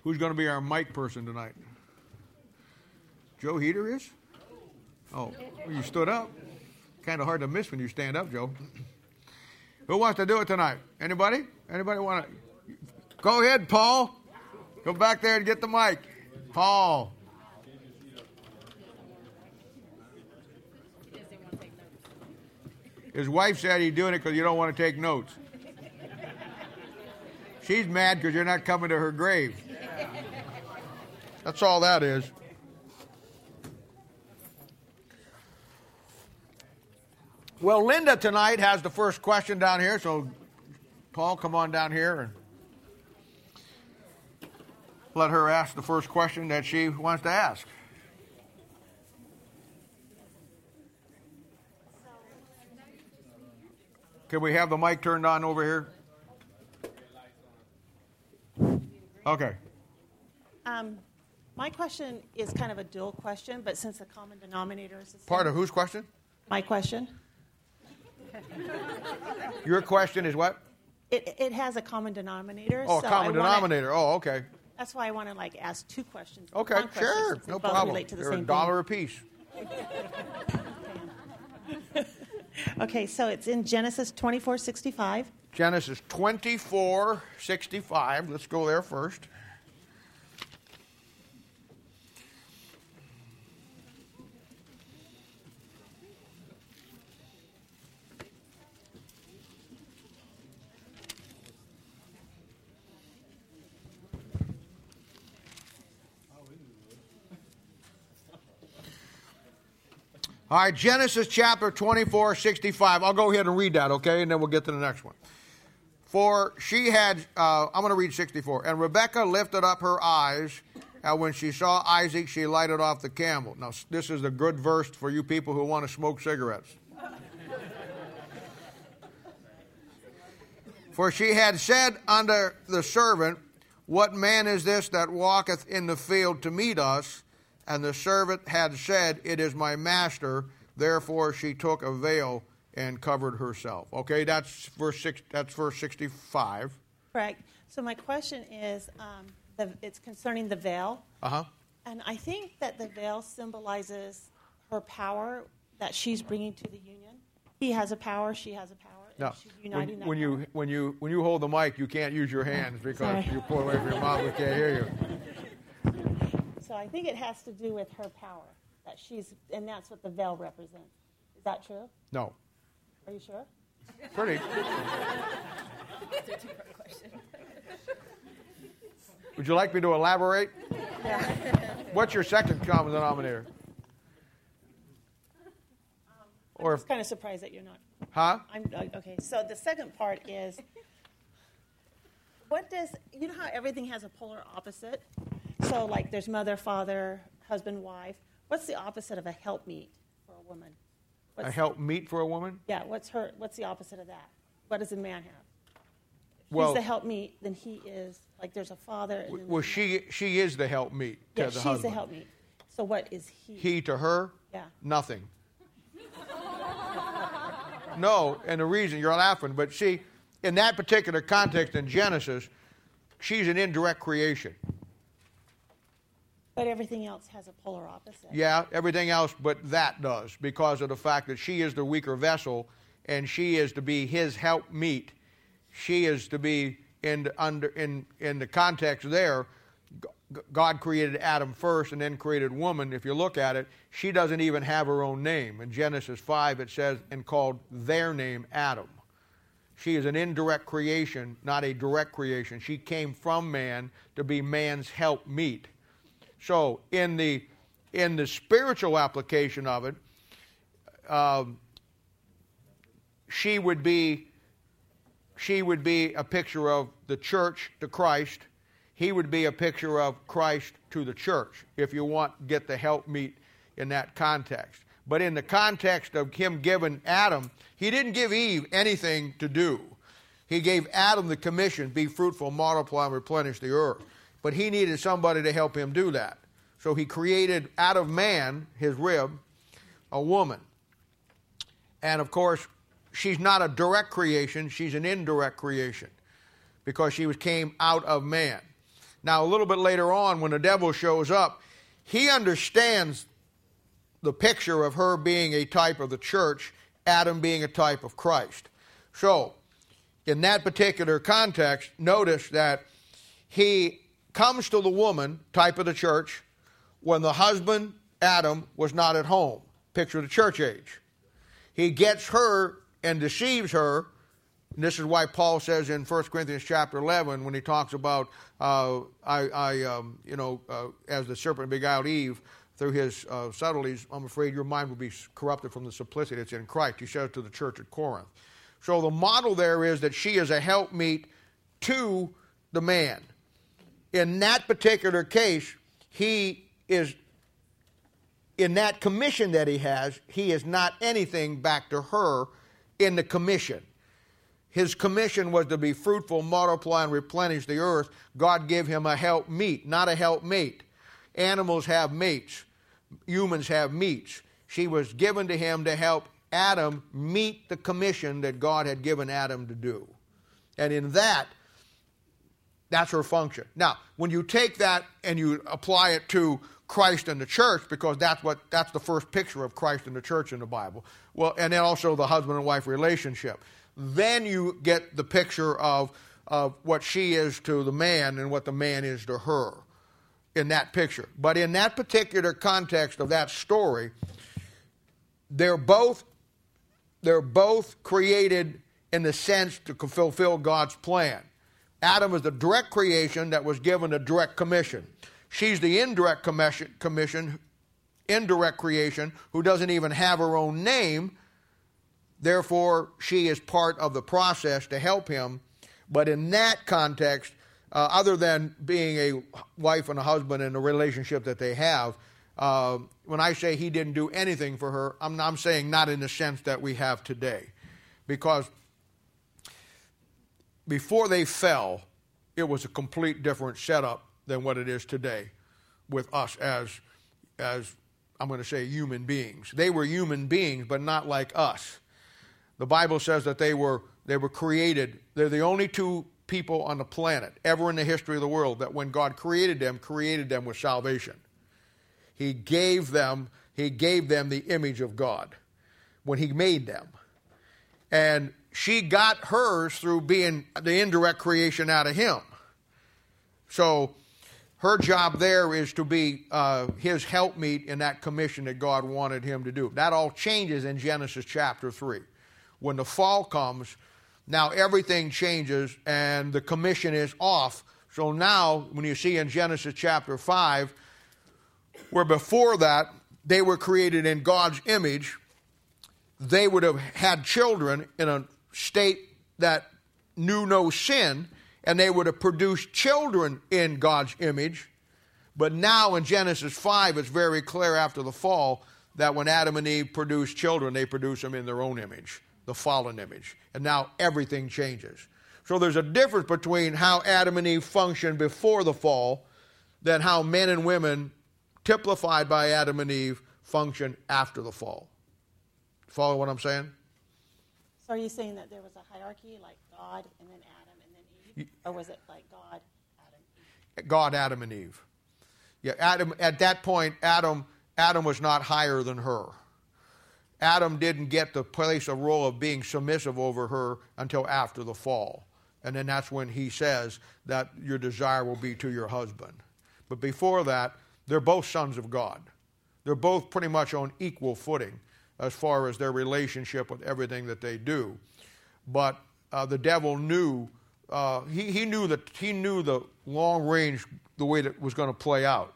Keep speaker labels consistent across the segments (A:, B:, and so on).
A: Who's going to be our mic person tonight? Joe Heater is? Oh, you stood up. Kind of hard to miss when you stand up, Joe. Who wants to do it tonight? Anybody? Anybody want to? Go ahead, Paul. Go back there and get the mic. Paul. His wife said he's doing it because you don't want to take notes. She's mad because you're not coming to her grave. That's all that is. Well, Linda tonight has the first question down here, so Paul, come on down here and let her ask the first question that she wants to ask. Can we have the mic turned on over here? Okay.
B: My question is kind of a dual question, but since the common denominator is the same.
A: Part of whose question?
B: My question.
A: Your question is what?
B: It has a common denominator.
A: Oh,
B: so
A: common denominator. Oh, okay.
B: That's why I want to ask two questions.
A: Okay,
B: One question,
A: sure.
B: since they
A: No
B: both
A: problem.
B: relate to the
A: They're
B: same
A: $1 a piece.
B: Okay, so it's in Genesis 24:65.
A: Genesis 24:65. Let's go there first. All right, Genesis chapter 24:65. I'll go ahead and read that, okay, and then we'll get to the next one. For she had, I'm going to read 64. And Rebekah lifted up her eyes, and when she saw Isaac, she lighted off the camel. Now, this is a good verse for you people who want to smoke cigarettes. For she had said unto the servant, What man is this that walketh in the field to meet us? And the servant had said, It is my master. Therefore she took a veil and covered herself. Okay, that's verse 65.
B: Correct. So my question is, it's concerning the veil.
A: Uh-huh.
B: And I think that the veil symbolizes her power that she's bringing to the union. He has a power, she has a power.
A: No,
B: she's uniting that
A: when
B: power.
A: you hold the mic, you can't use your hands because
B: Sorry.
A: you pull away from your mouth. We can't hear you.
B: So I think it has to do with her power that and that's what the veil represents. Is that true?
A: No.
B: Are you sure?
A: Pretty. Would you like me to elaborate?
B: Yeah.
A: What's your second common denominator?
B: I'm just kind of surprised that you're not.
A: Huh?
B: Okay, so the second part is, you know how everything has a polar opposite? So like there's mother, father, husband, wife. What's the opposite of a helpmeet for a woman?
A: A helpmeet for a woman?
B: Yeah, what's the opposite of that? What does a man have?
A: Well,
B: he's the helpmeet, then he is, like there's a father. And then
A: she is the helpmeet to the husband.
B: she's the helpmeet. So what is he?
A: He to her?
B: Yeah.
A: Nothing. No, and the reason you're laughing, but see, in that particular context in Genesis, she's an indirect creation.
B: But everything else has a polar opposite.
A: Yeah, everything else but that does, because of the fact that she is the weaker vessel, and she is to be his helpmeet. She is to be in the context there. God created Adam first and then created woman. If you look at it, she doesn't even have her own name. In Genesis 5 it says, and called their name Adam. She is an indirect creation, not a direct creation. She came from man to be man's helpmeet. So in the spiritual application of it, she would be a picture of the church to Christ. He would be a picture of Christ to the church, if you get the helpmeet in that context. But in the context of him giving Adam, he didn't give Eve anything to do. He gave Adam the commission, be fruitful, multiply, and replenish the earth. But he needed somebody to help him do that. So he created out of man, his rib, a woman. And of course, she's not a direct creation, she's an indirect creation, because she came out of man. Now, a little bit later on, when the devil shows up, he understands the picture of her being a type of the church, Adam being a type of Christ. So, in that particular context, notice that he comes to the woman, type of the church, when the husband, Adam, was not at home. Picture of the church age. He gets her and deceives her. And this is why Paul says in 1 Corinthians chapter 11, when he talks about, as the serpent beguiled Eve through his subtleties, I'm afraid your mind will be corrupted from the simplicity that's in Christ. He says to the church at Corinth. So the model there is that she is a helpmeet to the man. In that particular case, he is, in that commission that he is not anything back to her in the commission. His commission was to be fruitful, multiply, and replenish the earth. God gave him a helpmeet, not a helpmate. Animals have mates. Humans have meats. She was given to him to help Adam meet the commission that God had given Adam to do. And in that, that's her function. Now, when you take that and you apply it to Christ and the church, because that's the first picture of Christ and the church in the Bible. Well, and then also the husband and wife relationship. Then you get the picture of what she is to the man and what the man is to her in that picture. But in that particular context of that story, they're both created in the sense to fulfill God's plan. Adam is the direct creation that was given a direct commission. She's the indirect creation who doesn't even have her own name. Therefore, she is part of the process to help him. But in that context, other than being a wife and a husband and the relationship that they have, when I say he didn't do anything for her, I'm saying not in the sense that we have today. Because before they fell, it was a complete different setup than what it is today with us as I'm going to say human beings. They were human beings, but not like us. The Bible says that they were created. They're the only two people on the planet ever in the history of the world that when God created them with salvation. He gave them the image of God when he made them. And she got hers through being the indirect creation out of him. So her job there is to be his helpmeet in that commission that God wanted him to do. That all changes in Genesis chapter 3. When the fall comes, now everything changes and the commission is off. So now, when you see in Genesis chapter 5, where before that they were created in God's image, they would have had children in a state that knew no sin, and they would have produced children in God's image. But now in Genesis 5, it's very clear after the fall that when Adam and Eve produced children, they produced them in their own image, the fallen image. And now everything changes. So there's a difference between how Adam and Eve functioned before the fall than how men and women, typified by Adam and Eve, function after the fall. Follow what I'm saying?
B: So are you saying that there was a hierarchy, like God and then Adam and then Eve? Or was it like God, Adam, Eve?
A: God, Adam, and Eve. Yeah, Adam, at that point, Adam was not higher than her. Adam didn't get the place, a role of being submissive over her until after the fall. And then that's when he says that your desire will be to your husband. But before that, they're both sons of God. They're both pretty much on equal footing as far as their relationship with everything that they do. But the devil knew, he knew the long range, the way that it was going to play out.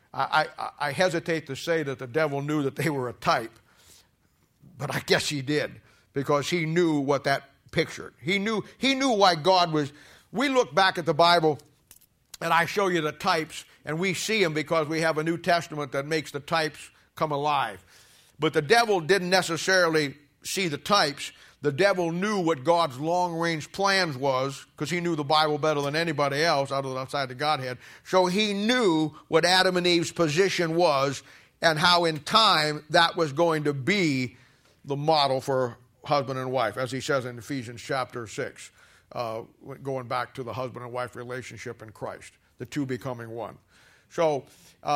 A: I hesitate to say that the devil knew that they were a type, but I guess he did, because he knew what that pictured. He knew why God was. We look back at the Bible, and I show you the types, and we see them because we have a New Testament that makes the types come alive. But the devil didn't necessarily see the types. The devil knew what God's long-range plans was, because he knew the Bible better than anybody else outside the Godhead. So he knew what Adam and Eve's position was and how in time that was going to be the model for husband and wife, as he says in Ephesians chapter 6, going back to the husband and wife relationship in Christ. the two becoming one. So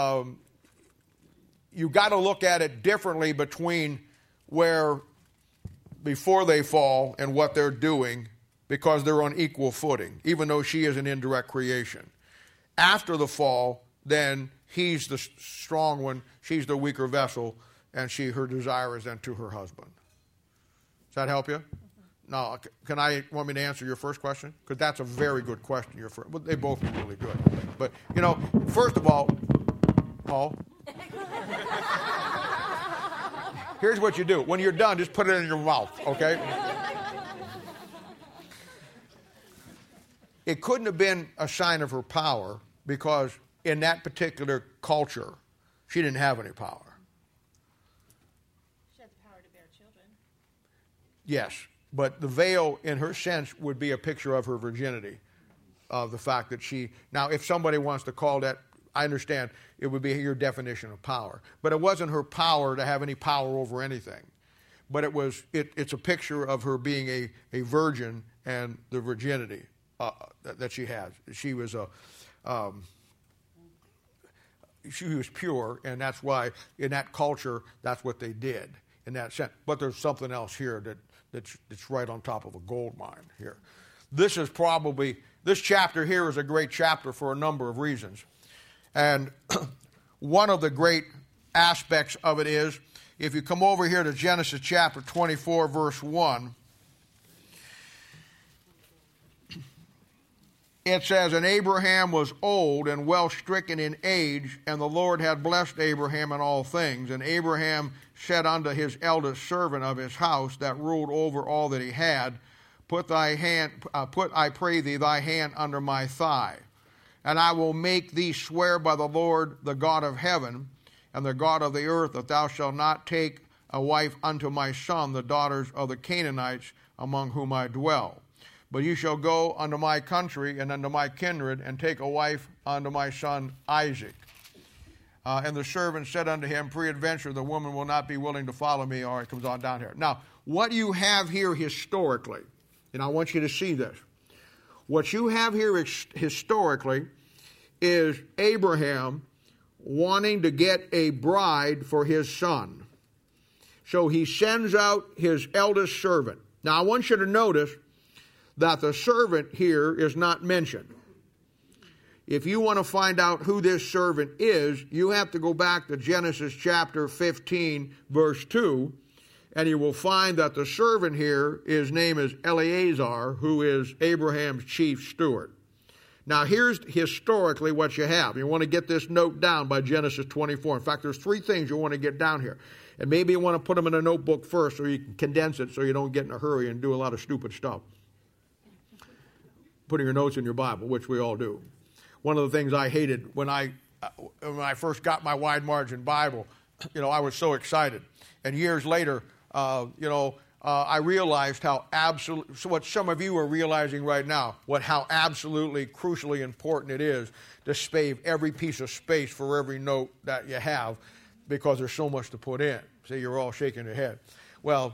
A: you got to look at it differently between where before they fall and what they're doing, because they're on equal footing, even though she is an indirect creation. After the fall, then he's the strong one, she's the weaker vessel, and her desire is then to her husband. Does that help you? Now, want me to answer your first question? Because that's a very good question. Well, they both are really good. But, first of all, Paul, here's what you do. When you're done, just put it in your mouth, okay? It couldn't have been a sign of her power, because in that particular culture, she didn't have any power.
B: She had the power to bear children.
A: Yes, but the veil, in her sense, would be a picture of her virginity, of the fact that now, if somebody wants to call that, I understand, it would be your definition of power. But it wasn't her power to have any power over anything. But it's a picture of her being a virgin and the virginity that she had. She was pure, and that's why in that culture that's what they did in that sense. But there's something else here that's right on top of a gold mine here. This chapter here is a great chapter for a number of reasons. And one of the great aspects of it is, if you come over here to Genesis chapter 24, verse 1, it says, "And Abraham was old and well stricken in age, and the Lord had blessed Abraham in all things. And Abraham said unto his eldest servant of his house that ruled over all that he had, Put, I pray thee, thy hand under my thigh, and I will make thee swear by the Lord, the God of heaven, and the God of the earth, that thou shalt not take a wife unto my son, the daughters of the Canaanites, among whom I dwell. But you shall go unto my country and unto my kindred, and take a wife unto my son Isaac. And the servant said unto him, Peradventure the woman will not be willing to follow me. All right, it comes on down here. Now, what you have here historically, and I want you to see this. What you have here historically is Abraham wanting to get a bride for his son. So he sends out his eldest servant. Now, I want you to notice that the servant here is not mentioned. If you want to find out who this servant is, you have to go back to Genesis chapter 15, verse 2, and you will find that the servant here, his name is Eleazar, who is Abraham's chief steward. Now, here's historically what you have. You want to get this note down by Genesis 24. In fact, there's 3 things you want to get down here. And maybe you want to put them in a notebook first so you can condense it so you don't get in a hurry and do a lot of stupid stuff. Putting your notes in your Bible, which we all do. One of the things I hated when I first got my wide margin Bible, I was so excited. And years later, I realized how what some of you are realizing right now, how absolutely crucially important it is to save every piece of space for every note that you have, because there's so much to put in. See, you're all shaking your head. Well,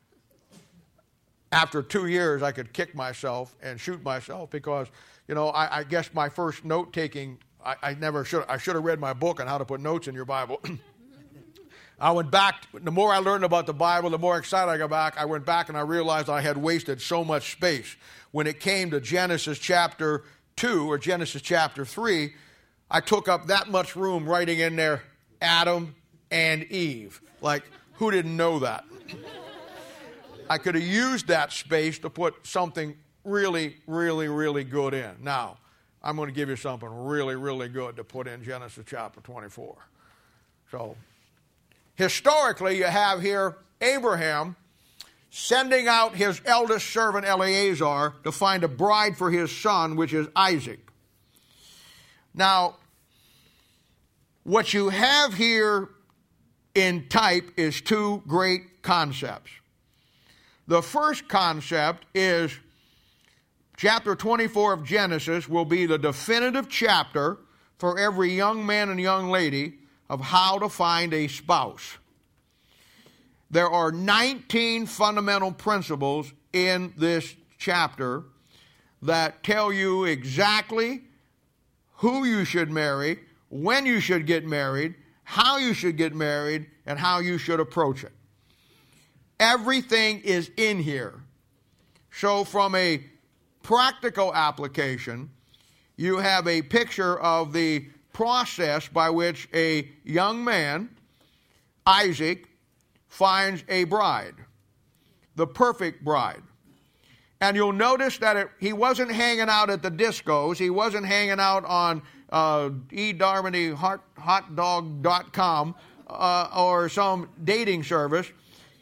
A: after 2 years, I could kick myself and shoot myself because, I guess my first note-taking, I should have read my book on how to put notes in your Bible. I went back, the more I learned about the Bible, the more excited I got back. I went back and I realized I had wasted so much space. When it came to Genesis chapter 2 or Genesis chapter 3, I took up that much room writing in there Adam and Eve. Like, who didn't know that? I could have used that space to put something really, really, really good in. Now, I'm going to give you something really, really good to put in Genesis chapter 24. So, historically, you have here Abraham sending out his eldest servant Eleazar to find a bride for his son, which is Isaac. Now, what you have here in type is 2 great concepts. The first concept is chapter 24 of Genesis will be the definitive chapter for every young man and young lady of how to find a spouse. There are 19 fundamental principles in this chapter that tell you exactly who you should marry, when you should get married, how you should get married, and how you should approach it. Everything is in here. So from a practical application, you have a picture of the process by which a young man, Isaac, finds a bride, the perfect bride. And you'll notice that he wasn't hanging out at the discos. He wasn't hanging out on eDarmonyHotDog.com or some dating service.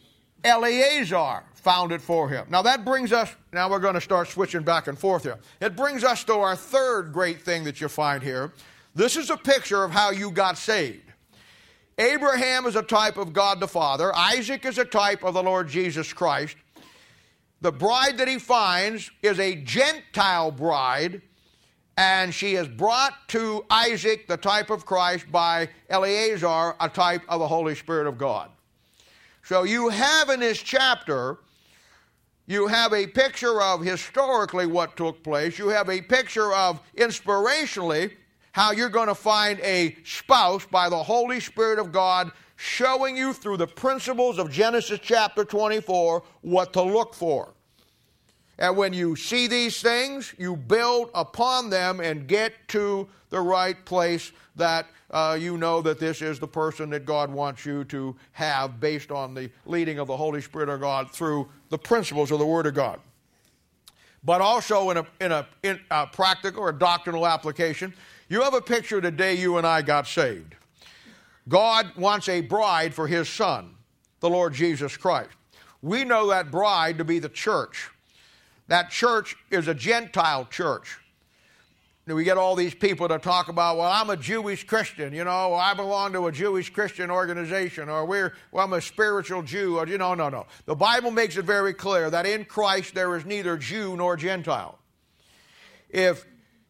A: Eleazar found it for him. Now that brings us, now we're going to start switching back and forth here. It brings us to our third great thing that you find here. This is a picture of how you got saved. Abraham is a type of God the Father. Isaac is a type of the Lord Jesus Christ. The bride that he finds is a Gentile bride, and she is brought to Isaac, the type of Christ, by Eleazar, a type of the Holy Spirit of God. So you have in this chapter, you have a picture of historically what took place. You have a picture of inspirationally how you're going to find a spouse by the Holy Spirit of God, showing you through the principles of Genesis chapter 24 what to look for. And when you see these things, you build upon them and get to the right place that you know that this is the person that God wants you to have based on the leading of the Holy Spirit of God through the principles of the Word of God. But also in a practical or doctrinal application, you have a picture of the day you and I got saved. God wants a bride for His Son, the Lord Jesus Christ. We know that bride to be the church. That church is a Gentile church. We get all these people to talk about, well, I'm a Jewish Christian, or I belong to a Jewish Christian organization, or I'm a spiritual Jew, or no. The Bible makes it very clear that in Christ there is neither Jew nor Gentile. If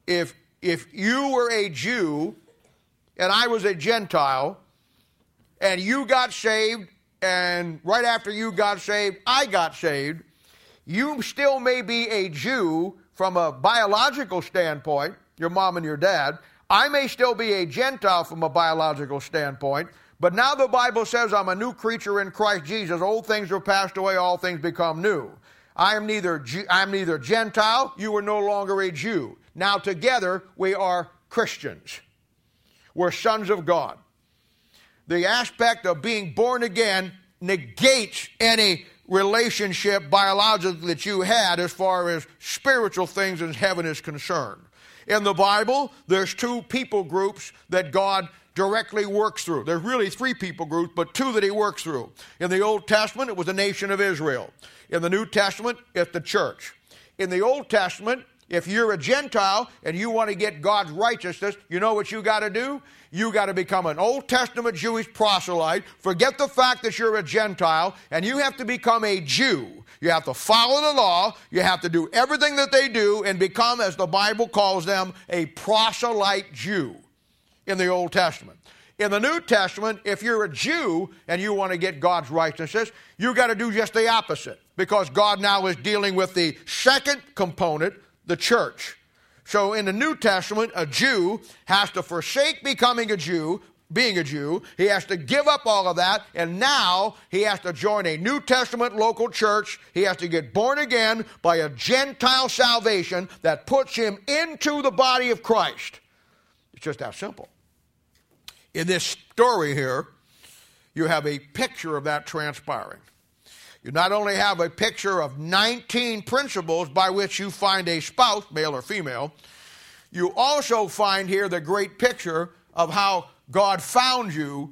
A: you were a Jew and I was a Gentile, and you got saved, and right after you got saved, I got saved, you still may be a Jew from a biological standpoint, your mom and your dad. I may still be a Gentile from a biological standpoint, but now the Bible says I'm a new creature in Christ Jesus. Old things are passed away, all things become new. I'm neither Gentile, you are no longer a Jew. Now together we are Christians. We're sons of God. The aspect of being born again negates any relationship biologically that you had as far as spiritual things in heaven is concerned. In the Bible, there's two people groups that God directly works through. There's really three people groups, but two that He works through. In the Old Testament, it was the nation of Israel. In the New Testament, it's the church. In the Old Testament, if you're a Gentile and you want to get God's righteousness, you know what you got to do? You got to become an Old Testament Jewish proselyte, forget the fact that you're a Gentile, and you have to become a Jew. You have to follow the law, you have to do everything that they do, and become, as the Bible calls them, a proselyte Jew in the Old Testament. In the New Testament, if you're a Jew and you want to get God's righteousness, you got to do just the opposite, because God now is dealing with the second component, the church. So in the New Testament, a Jew has to forsake becoming a Jew, being a Jew. He has to give up all of that, and now he has to join a New Testament local church. He has to get born again by a Gentile salvation that puts him into the body of Christ. It's just that simple. In this story here, you have a picture of that transpiring. You not only have a picture of 19 principles by which you find a spouse, male or female, you also find here the great picture of how God found you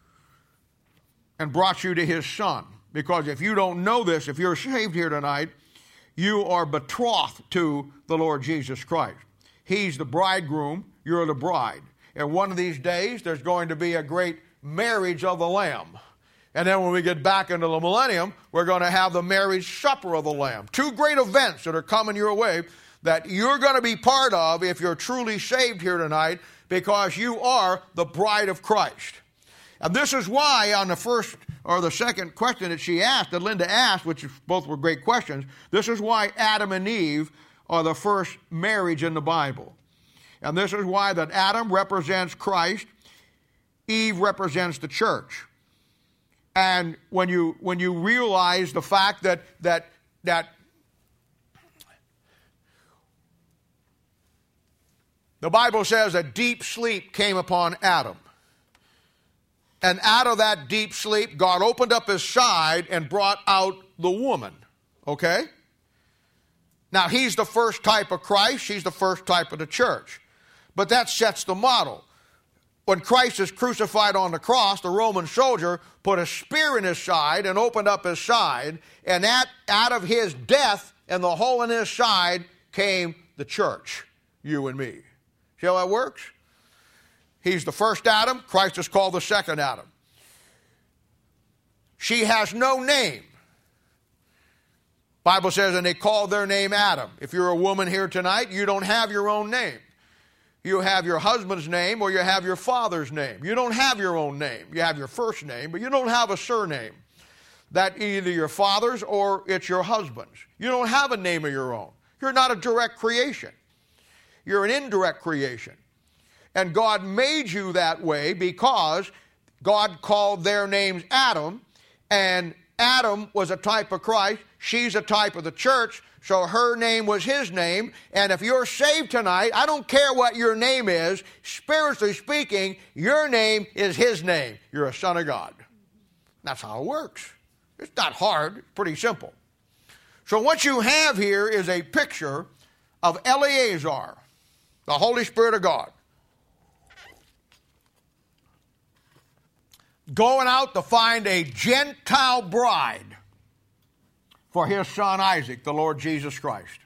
A: and brought you to His Son. Because if you don't know this, if you're saved here tonight, you are betrothed to the Lord Jesus Christ. He's the bridegroom, you're the bride. And one of these days, there's going to be a great marriage of the Lamb. And then when we get back into the millennium, we're going to have the marriage supper of the Lamb. Two great events that are coming your way that you're going to be part of if you're truly saved here tonight, because you are the bride of Christ. And this is why on the first or the second question that she asked, that Linda asked, which both were great questions, this is why Adam and Eve are the first marriage in the Bible. And this is why that Adam represents Christ, Eve represents the church. And when you realize the fact that the Bible says a deep sleep came upon Adam. And out of that deep sleep, God opened up his side and brought out the woman. Okay? Now, he's the first type of Christ. She's the first type of the church. But that sets the model. When Christ is crucified on the cross, the Roman soldier put a spear in his side and opened up his side. And out of his death and the hole in his side came the church, you and me. See how that works? He's the first Adam. Christ is called the second Adam. She has no name. Bible says, and they called their name Adam. If you're a woman here tonight, you don't have your own name. You have your husband's name or you have your father's name. You don't have your own name. You have your first name, but you don't have a surname. That either your father's or it's your husband's. You don't have a name of your own. You're not a direct creation. You're an indirect creation. And God made you that way because God called their names Adam, and Adam was a type of Christ. She's a type of the church, so her name was his name. And if you're saved tonight, I don't care what your name is, spiritually speaking, your name is his name. You're a son of God. That's how it works. It's not hard, it's pretty simple. So what you have here is a picture of Eleazar, the Holy Spirit of God, going out to find a Gentile bride for his son Isaac, the Lord Jesus Christ.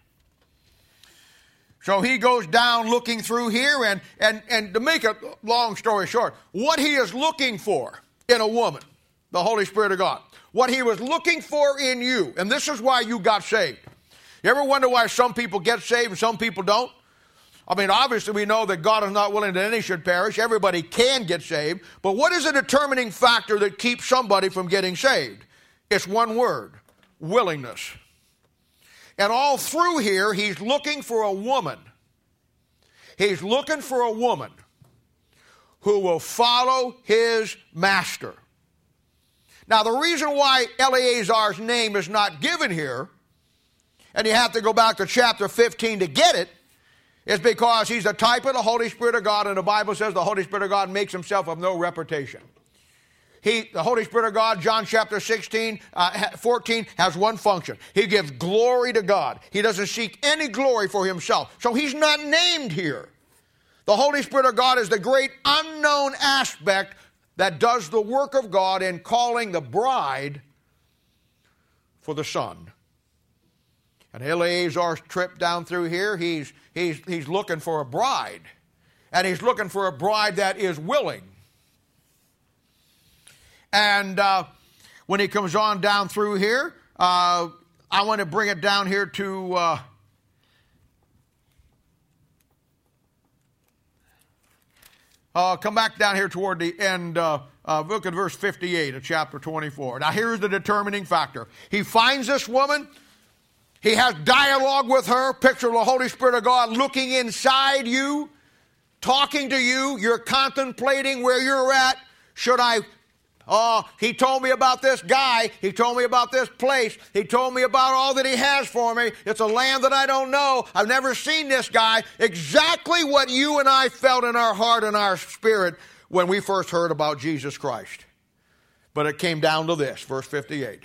A: So he goes down looking through here, and to make a long story short, what he is looking for in a woman, the Holy Spirit of God, what he was looking for in you, and this is why you got saved. You ever wonder why some people get saved and some people don't? I mean, obviously we know that God is not willing that any should perish. Everybody can get saved. But what is a determining factor that keeps somebody from getting saved? It's one word: willingness. And all through here, he's looking for a woman. He's looking for a woman who will follow his master. Now, the reason why Eleazar's name is not given here, and you have to go back to chapter 15 to get it, is because he's a type of the Holy Spirit of God, and the Bible says the Holy Spirit of God makes himself of no reputation. The Holy Spirit of God, John chapter 14, has one function. He gives glory to God. He doesn't seek any glory for himself. So he's not named here. The Holy Spirit of God is the great unknown aspect that does the work of God in calling the bride for the son. And Eleazar's trip down through here, he's looking for a bride. And he's looking for a bride that is willing. And when he comes on down through here, I want to bring it down here to come back down here toward the end. Look at verse 58 of chapter 24. Now here's the determining factor. He finds this woman. He has dialogue with her. Picture of the Holy Spirit of God looking inside you, talking to you. You're contemplating where you're at. Should I... he told me about this guy. He told me about this place. He told me about all that he has for me. It's a land that I don't know. I've never seen this guy. Exactly what you and I felt in our heart and our spirit when we first heard about Jesus Christ. But it came down to this, verse 58.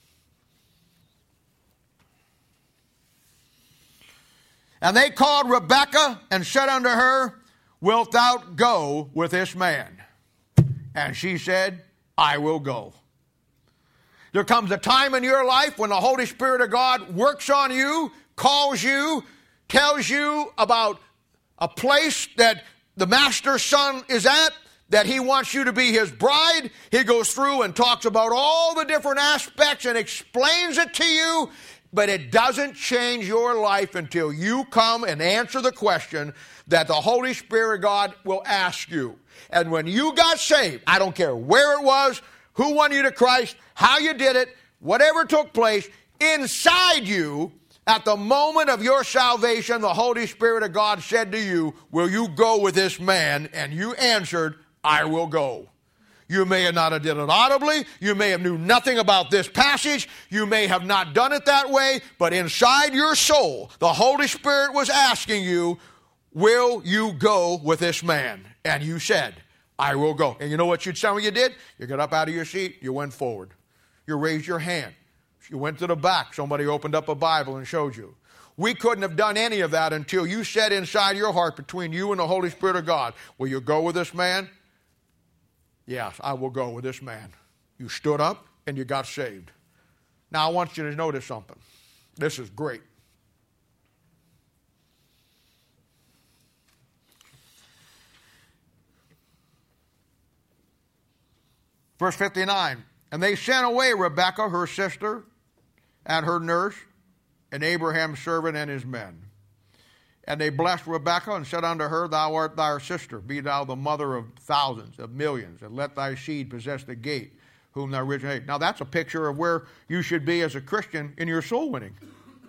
A: And they called Rebekah and said unto her, Wilt thou go with this man? And she said, I will go. There comes a time in your life when the Holy Spirit of God works on you, calls you, tells you about a place that the master's son is at, that he wants you to be his bride. He goes through and talks about all the different aspects and explains it to you, but it doesn't change your life until you come and answer the question that the Holy Spirit of God will ask you. And when you got saved, I don't care where it was, who won you to Christ, how you did it, whatever took place, inside you, At the moment of your salvation, the Holy Spirit of God said to you, will you go with this man? And you answered, I will go. You may have not did it audibly. You may have knew nothing about this passage. You may have not done it that way. But inside your soul, the Holy Spirit was asking you, will you go with this man? And you said, I will go. And you know what some of you did? You got up out of your seat. You went forward. You raised your hand. You went to the back. Somebody opened up a Bible and showed you. We couldn't have done any of that until you said inside your heart, between you and the Holy Spirit of God, will you go with this man? Yes, I will go with this man. You stood up and you got saved. Now I want you to notice something. This is great. Verse 59, and they sent away Rebekah, her sister, and her nurse, and Abraham's servant and his men. And they blessed Rebekah and said unto her, thou art thy sister, be thou the mother of thousands, of millions, and let thy seed possess the gate, whom thou originatest. Now that's a picture of where you should be as a Christian in your soul winning.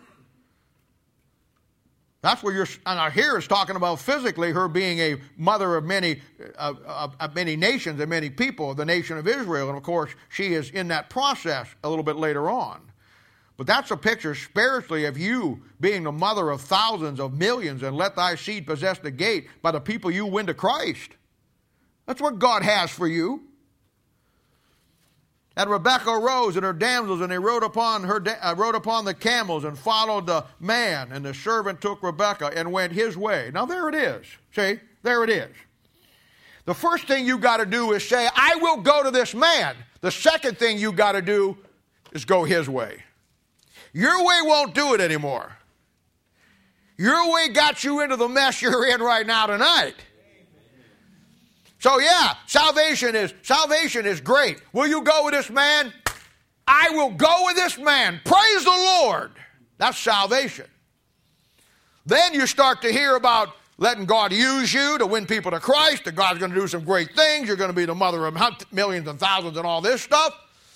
A: That's where and here it's talking about physically her being a mother of many nations and many people, the nation of Israel. And of course, she is in that process a little bit later on. But that's a picture spiritually of you being the mother of thousands of millions, and let thy seed possess the gate by the people you win to Christ. That's what God has for you. And Rebekah arose and her damsels, and they rode upon the camels and followed the man. And the servant took Rebekah and went his way. Now there it is. See, there it is. The first thing you got to do is say, I will go to this man. The second thing you got to do is go his way. Your way won't do it anymore. Your way got you into the mess you're in right now tonight. So yeah, salvation is great. Will you go with this man? I will go with this man. Praise the Lord. That's salvation. Then you start to hear about letting God use you to win people to Christ, that God's going to do some great things. You're going to be the mother of millions and thousands and all this stuff.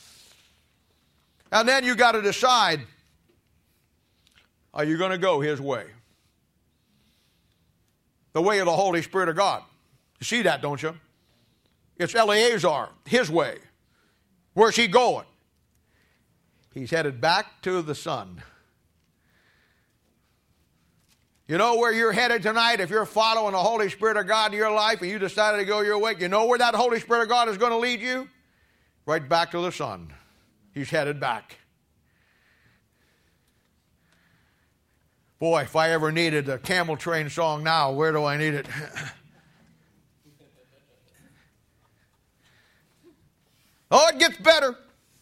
A: And then you got to decide, are you going to go his way? The way of the Holy Spirit of God. You see that, don't you? It's Eleazar, his way. Where's he going? He's headed back to the sun. You know where you're headed tonight if you're following the Holy Spirit of God in your life and you decided to go your way? You know where that Holy Spirit of God is going to lead you? Right back to the sun. He's headed back. Boy, if I ever needed a Camel Train song now, where do I need it? Oh, it gets better.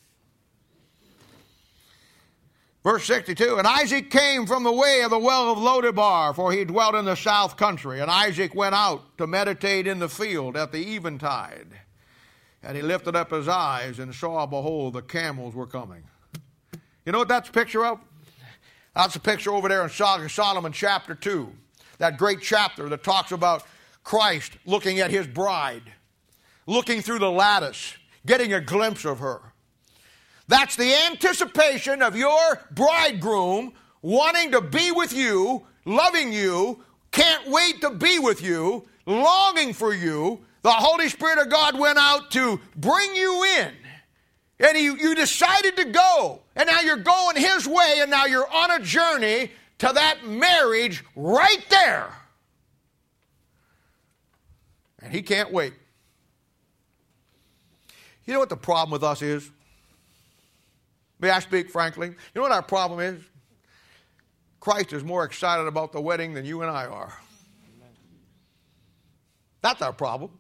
A: Verse 62, and Isaac came from the way of the well of Lodebar, for he dwelt in the south country. And Isaac went out to meditate in the field at the eventide. And he lifted up his eyes and saw, behold, the camels were coming. You know what that's a picture of? That's a picture over there in Solomon chapter 2. That great chapter that talks about Christ looking at his bride, looking through the lattice, getting a glimpse of her. That's the anticipation of your bridegroom wanting to be with you, loving you, can't wait to be with you, longing for you. The Holy Spirit of God went out to bring you in. And you decided to go. And now you're going his way, and now you're on a journey to that marriage right there. And he can't wait. You know what the problem with us is? May I speak frankly? You know what our problem is? Christ is more excited about the wedding than you and I are. That's our problem.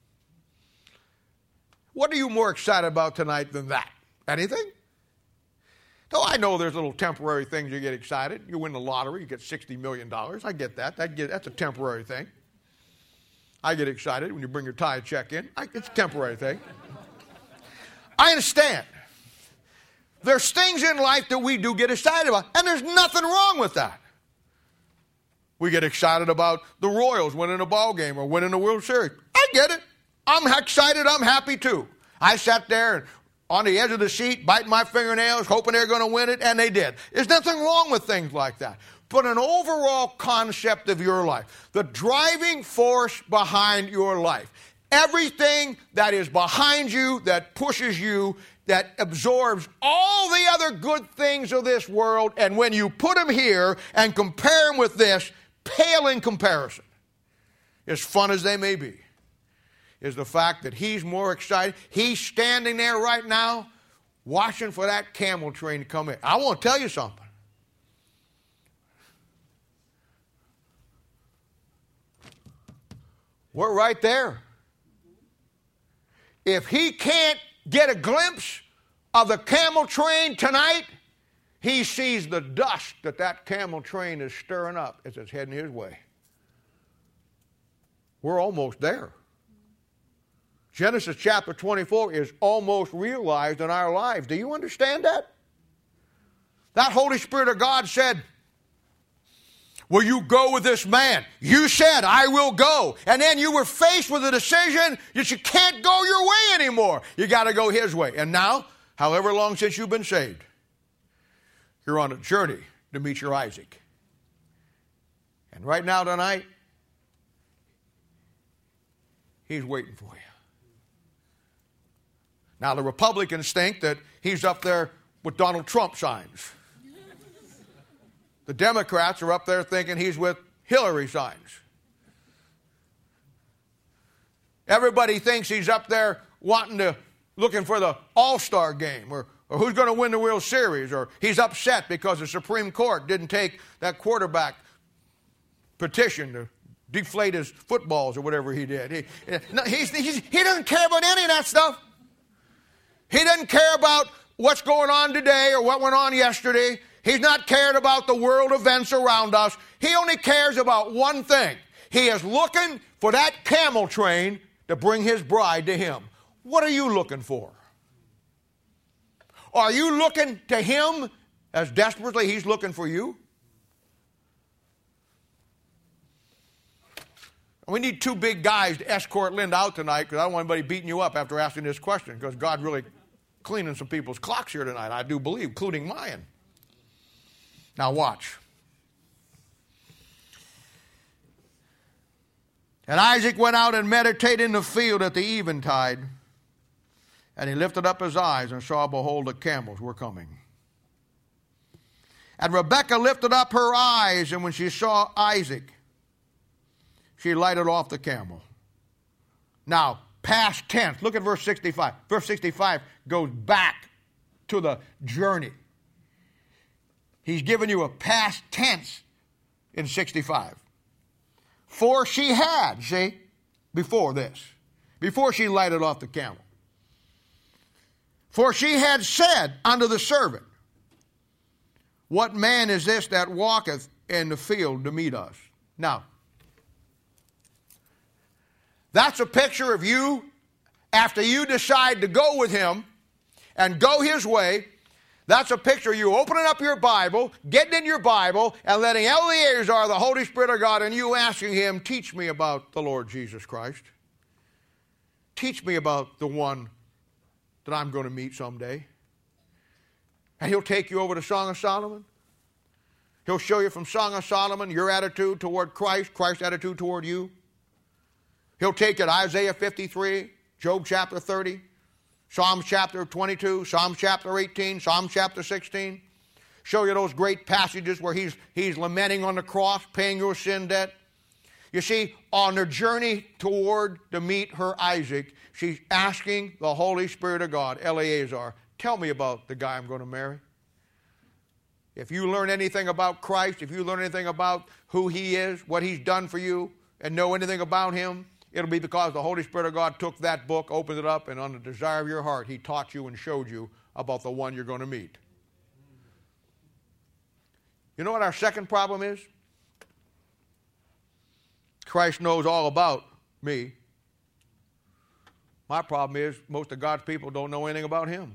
A: What are you more excited about tonight than that? Anything? So I know there's little temporary things you get excited. You win the lottery, you get $60 million. I get that. That's a temporary thing. I get excited when you bring your tithe check in. It's a temporary thing. I understand. There's things in life that we do get excited about, and there's nothing wrong with that. We get excited about the Royals winning a ball game or winning the World Series. I get it. I'm excited. I'm happy too. I sat there and on the edge of the seat, biting my fingernails, hoping they're going to win it, and they did. There's nothing wrong with things like that. But an overall concept of your life, the driving force behind your life, everything that is behind you, that pushes you, that absorbs all the other good things of this world, and when you put them here and compare them with this, pale in comparison, as fun as they may be, is the fact that he's more excited. He's standing there right now watching for that camel train to come in. I want to tell you something. We're right there. If he can't get a glimpse of the camel train tonight, he sees the dust that camel train is stirring up as it's heading his way. We're almost there. Genesis chapter 24 is almost realized in our lives. Do you understand that? That Holy Spirit of God said, will you go with this man? You said, I will go. And then you were faced with a decision that you can't go your way anymore. You got to go his way. And now, however long since you've been saved, you're on a journey to meet your Isaac. And right now tonight, he's waiting for you. Now, the Republicans think that he's up there with Donald Trump signs. The Democrats are up there thinking he's with Hillary signs. Everybody thinks he's up there looking for the All-Star game or who's going to win the World Series, or he's upset because the Supreme Court didn't take that quarterback petition to deflate his footballs or whatever he did. He doesn't care about any of that stuff. He doesn't care about what's going on today or what went on yesterday. He's not cared about the world events around us. He only cares about one thing. He is looking for that camel train to bring his bride to him. What are you looking for? Are you looking to him as desperately he's looking for you? We need two big guys to escort Linda out tonight, because I don't want anybody beating you up after asking this question, because God's really cleaning some people's clocks here tonight, I do believe, including mine. Now watch. And Isaac went out and meditated in the field at the eventide, and he lifted up his eyes and saw, behold, the camels were coming. And Rebekah lifted up her eyes, and when she saw Isaac, she lighted off the camel. Now, past tense. Look at verse 65. Verse 65 goes back to the journey. He's given you a past tense in 65. For she had, see, before this, before she lighted off the camel. For she had said unto the servant, what man is this that walketh in the field to meet us? Now, that's a picture of you after you decide to go with him and go his way. That's a picture of you opening up your Bible, getting in your Bible, and letting Eleazar, the Holy Spirit of God, and you asking him, teach me about the Lord Jesus Christ. Teach me about the one that I'm going to meet someday. And he'll take you over to Song of Solomon. He'll show you from Song of Solomon your attitude toward Christ, Christ's attitude toward you. He'll take it Isaiah 53, Job chapter 30, Psalms chapter 22, Psalms chapter 18, Psalms chapter 16. Show you those great passages where he's lamenting on the cross, paying your sin debt. You see, on their journey toward to meet her Isaac, she's asking the Holy Spirit of God, Eleazar, tell me about the guy I'm going to marry. If you learn anything about Christ, if you learn anything about who he is, what he's done for you, and know anything about him, it'll be because the Holy Spirit of God took that book, opened it up, and on the desire of your heart, he taught you and showed you about the one you're going to meet. You know what our second problem is? Christ knows all about me. My problem is most of God's people don't know anything about him.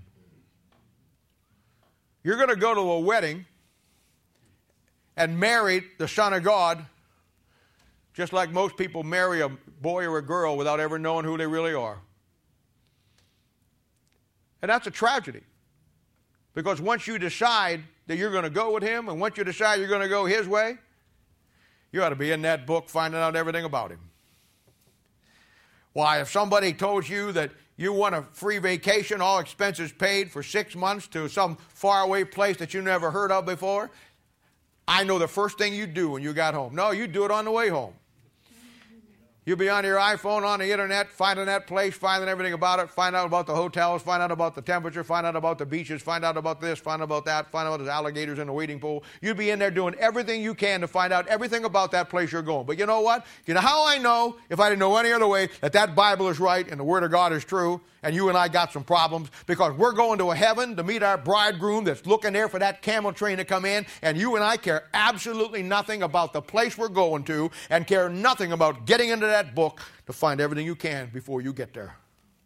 A: You're going to go to a wedding and marry the Son of God just like most people marry a boy or a girl without ever knowing who they really are. And that's a tragedy. Because once you decide that you're going to go with him, and once you decide you're going to go his way, you ought to be in that book finding out everything about him. Why, if somebody told you that you want a free vacation, all expenses paid for 6 months to some faraway place that you never heard of before, I know the first thing you'd do when you got home. No, you'd do it on the way home. You'd be on your iPhone, on the internet, finding that place, finding everything about it, find out about the hotels, find out about the temperature, find out about the beaches, find out about this, find out about that, find out about the alligators in the wading pool. You'd be in there doing everything you can to find out everything about that place you're going. But you know what? You know how I know, if I didn't know any other way, that Bible is right and the Word of God is true, and you and I got some problems? Because we're going to a heaven to meet our bridegroom that's looking there for that camel train to come in, and you and I care absolutely nothing about the place we're going to and care nothing about getting into that book to find everything you can before you get there.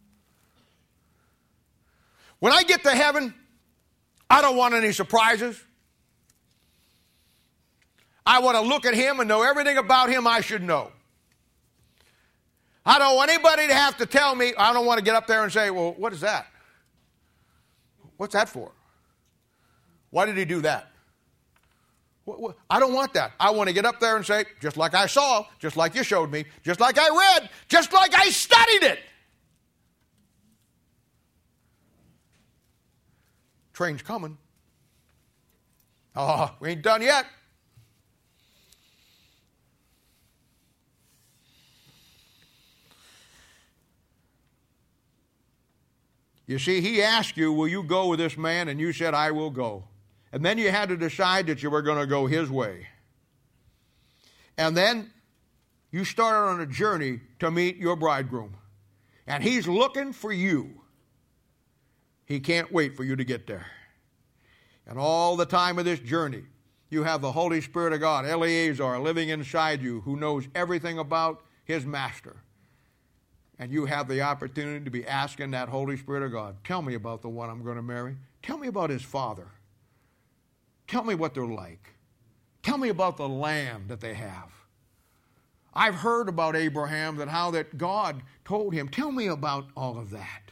A: When I get to heaven, I don't want any surprises. I want to look at him and know everything about him I should know. I don't want anybody to have to tell me. I don't want to get up there and say, well, what is that? What's that for? Why did he do that? I don't want that. I want to get up there and say, just like I saw, just like you showed me, just like I read, just like I studied it. Train's coming. Oh, we ain't done yet. You see, he asked you, will you go with this man? And you said, I will go. And then you had to decide that you were going to go his way. And then you started on a journey to meet your bridegroom. And he's looking for you. He can't wait for you to get there. And all the time of this journey, you have the Holy Spirit of God, Eleazar, living inside you, who knows everything about his master. And you have the opportunity to be asking that Holy Spirit of God, tell me about the one I'm going to marry. Tell me about his father. Tell me what they're like. Tell me about the land that they have. I've heard about Abraham and how that God told him. Tell me about all of that.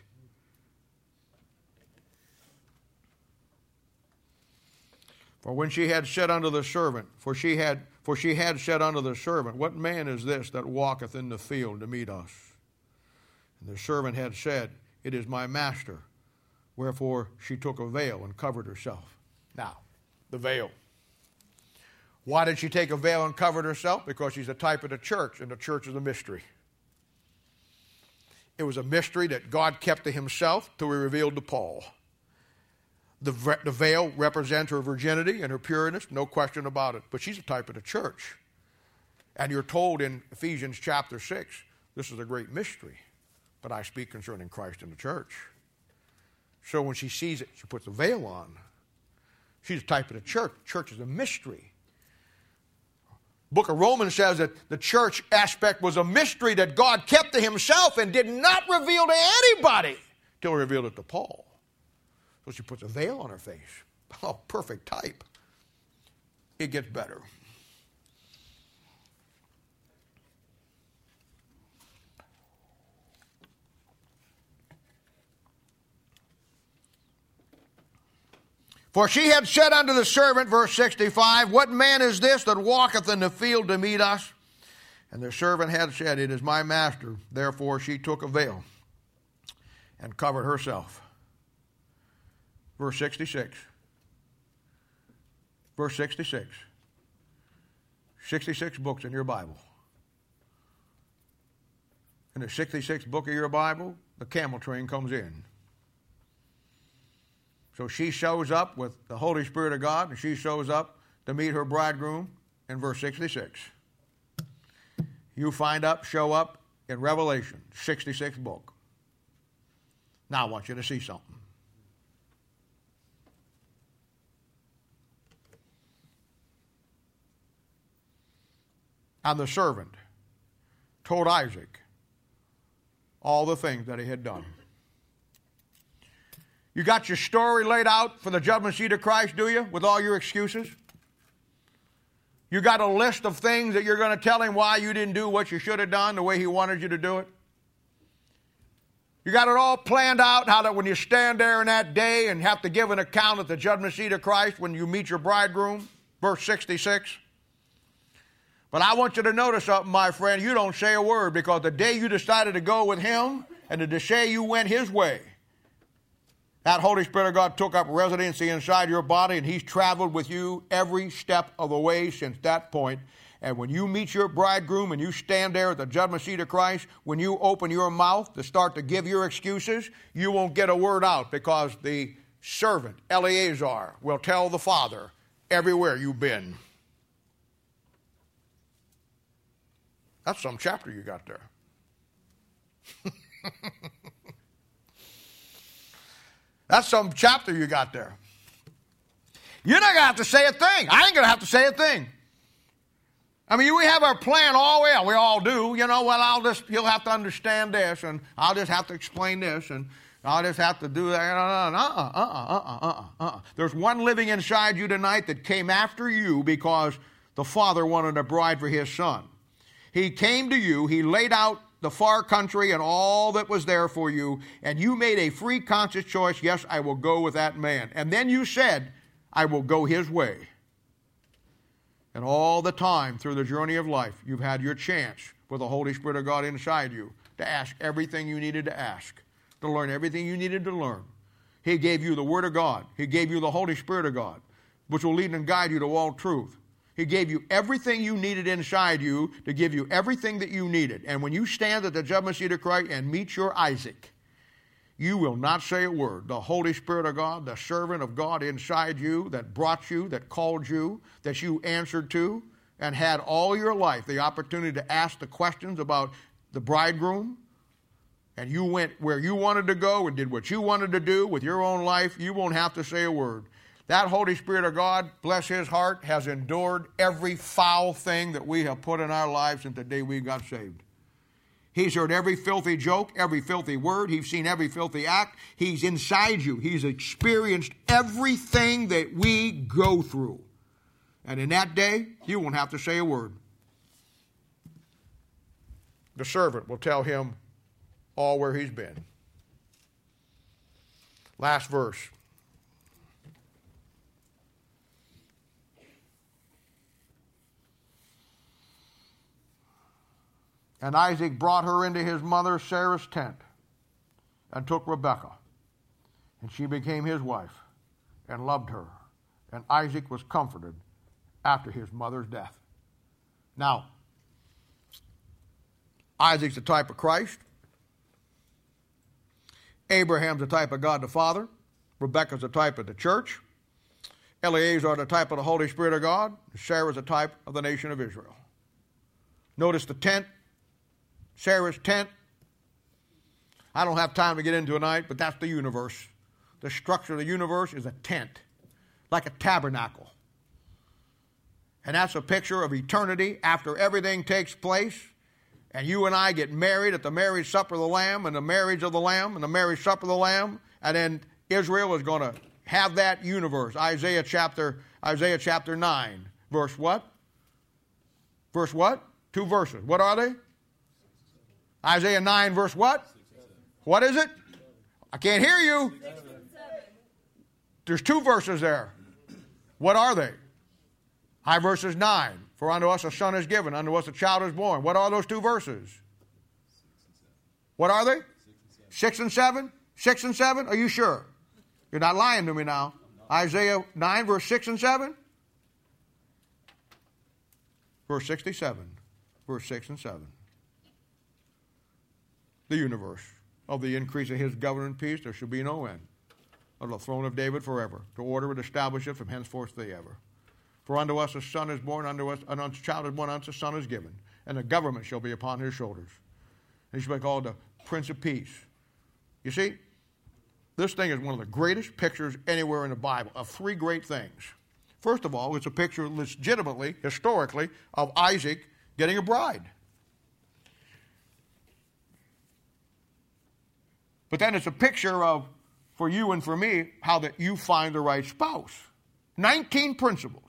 A: For when she had said unto the servant, for she had said unto the servant, what man is this that walketh in the field to meet us? And the servant had said, it is my master. Wherefore she took a veil and covered herself. Now, the veil. Why did she take a veil and cover herself? Because she's a type of the church, and the church is a mystery. It was a mystery that God kept to himself till he revealed to Paul. The veil represents her virginity and her pureness, no question about it. But she's a type of the church. And you're told in Ephesians chapter 6, this is a great mystery, but I speak concerning Christ and the church. So when she sees it, she puts a veil on. She's a type of the church. Church is a mystery. Book of Romans says that the church aspect was a mystery that God kept to himself and did not reveal to anybody till he revealed it to Paul. So she puts a veil on her face. Oh, perfect type. It gets better. For she had said unto the servant, verse 65, what man is this that walketh in the field to meet us? And the servant had said, it is my master. Therefore she took a veil and covered herself. Verse 66. Verse 66. 66 books in your Bible. In the 66th book of your Bible, the camel train comes in. So she shows up with the Holy Spirit of God, and she shows up to meet her bridegroom in verse 66. You show up in Revelation, 66th book. Now I want you to see something. And the servant told Isaac all the things that he had done. You got your story laid out for the judgment seat of Christ, do you, with all your excuses? You got a list of things that you're going to tell him why you didn't do what you should have done the way he wanted you to do it? You got it all planned out, how that when you stand there in that day and have to give an account at the judgment seat of Christ when you meet your bridegroom, verse 66. But I want you to notice something, my friend. You don't say a word, because the day you decided to go with him and the day you went his way, that Holy Spirit of God took up residency inside your body, and he's traveled with you every step of the way since that point. And when you meet your bridegroom and you stand there at the judgment seat of Christ, when you open your mouth to start to give your excuses, you won't get a word out, because the servant, Eleazar, will tell the Father everywhere you've been. That's some chapter you got there. That's some chapter you got there. You're not going to have to say a thing. I ain't going to have to say a thing. I mean, we have our plan all the way out. We all do. You know, well, you'll have to understand this, and I'll just have to explain this, and I'll just have to do that. There's one living inside you tonight that came after you because the Father wanted a bride for his Son. He came to you, he laid out the far country and all that was there for you, and you made a free conscious choice, yes, I will go with that man. And then you said, I will go his way. And all the time through the journey of life, you've had your chance with the Holy Spirit of God inside you to ask everything you needed to ask, to learn everything you needed to learn. He gave you the Word of God. He gave you the Holy Spirit of God, which will lead and guide you to all truth. He gave you everything you needed inside you to give you everything that you needed. And when you stand at the judgment seat of Christ and meet your Isaac, you will not say a word. The Holy Spirit of God, the servant of God inside you that brought you, that called you, that you answered to, and had all your life the opportunity to ask the questions about the bridegroom, and you went where you wanted to go and did what you wanted to do with your own life, you won't have to say a word. That Holy Spirit of God, bless his heart, has endured every foul thing that we have put in our lives since the day we got saved. He's heard every filthy joke, every filthy word. He's seen every filthy act. He's inside you. He's experienced everything that we go through. And in that day, you won't have to say a word. The servant will tell him all where he's been. Last verse. And Isaac brought her into his mother Sarah's tent and took Rebekah. And she became his wife and loved her. And Isaac was comforted after his mother's death. Now, Isaac's the type of Christ. Abraham's the type of God the Father. Rebekah's the type of the church. Eleazar the type of the Holy Spirit of God. Sarah's the type of the nation of Israel. Notice the tent. Sarah's tent. I don't have time to get into tonight, but that's the universe. The structure of the universe is a tent, like a tabernacle. And that's a picture of eternity after everything takes place. And you and I get married at the marriage supper of the Lamb and the marriage of the Lamb and the marriage supper of the Lamb. And then Israel is going to have that universe. Isaiah chapter 9. Verse what? Verse what? 2 verses. What are they? Isaiah 9, verse what? What is it? I can't hear you. There's 2 verses there. What are they? High verses 9. For unto us a son is given, unto us a child is born. What are those 2 verses? What are they? 6 and 7? 6 and 7? Are you sure? You're not lying to me now. Isaiah 9, verse 6 and 7? Verse 67. Verse 6 and 7. The universe. Of the increase of his government peace, there shall be no end. Of the throne of David forever, to order and establish it from henceforth to ever. For unto us a son is born, unto us a child is born, unto us a son is given, and the government shall be upon his shoulders. And he shall be called the Prince of Peace. You see, this thing is one of the greatest pictures anywhere in the Bible of 3 great things. First of all, it's a picture legitimately, historically, of Isaac getting a bride. But then it's a picture of, for you and for me, how that you find the right spouse. 19 principles.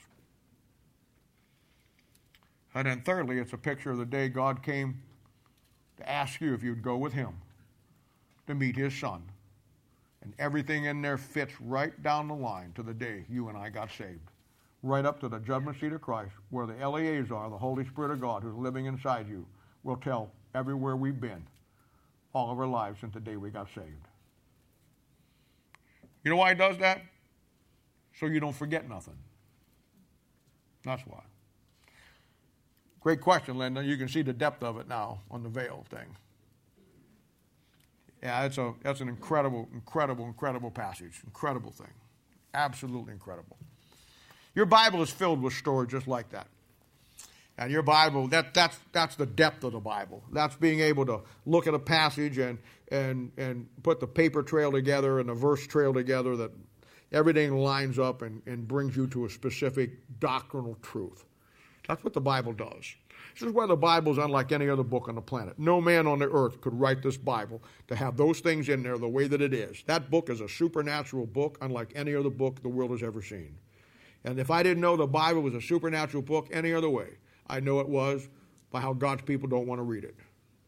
A: And then thirdly, it's a picture of the day God came to ask you if you'd go with him. to meet his son. And everything in there fits right down the line to the day you and I got saved. Right up to the judgment seat of Christ, where the Eleazar, the Holy Spirit of God, who's living inside you, will tell everywhere we've been, all of our lives since the day we got saved. You know why he does that? So you don't forget nothing. That's why. Great question, Linda. You can see the depth of it now on the veil thing. Yeah, that's an incredible passage. Incredible thing. Absolutely incredible. Your Bible is filled with stories just like that. And your Bible, that's the depth of the Bible. That's being able to look at a passage and put the paper trail together and the verse trail together, that everything lines up and brings you to a specific doctrinal truth. That's what the Bible does. This is why the Bible is unlike any other book on the planet. No man on the earth could write this Bible to have those things in there the way that it is. That book is a supernatural book unlike any other book the world has ever seen. And if I didn't know the Bible was a supernatural book any other way, I know it was by how God's people don't want to read it.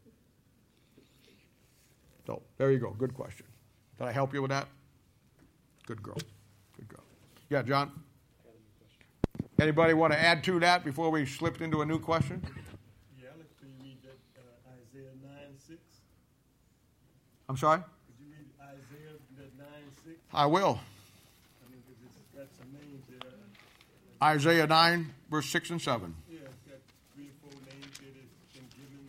A: So, there you go. Good question. Did I help you with that? Good girl. Good girl. Yeah, John? Anybody want to add to that before we slipped into a new question?
C: Yeah, I'd like to read that Isaiah 9:6.
A: I'm sorry?
C: Could you read Isaiah that 9:6?
A: I will.
C: I mean, because it's got some names there.
A: Isaiah 9, verse 6 and 7.
C: Yeah, it's got 3 or 4 names that has been given.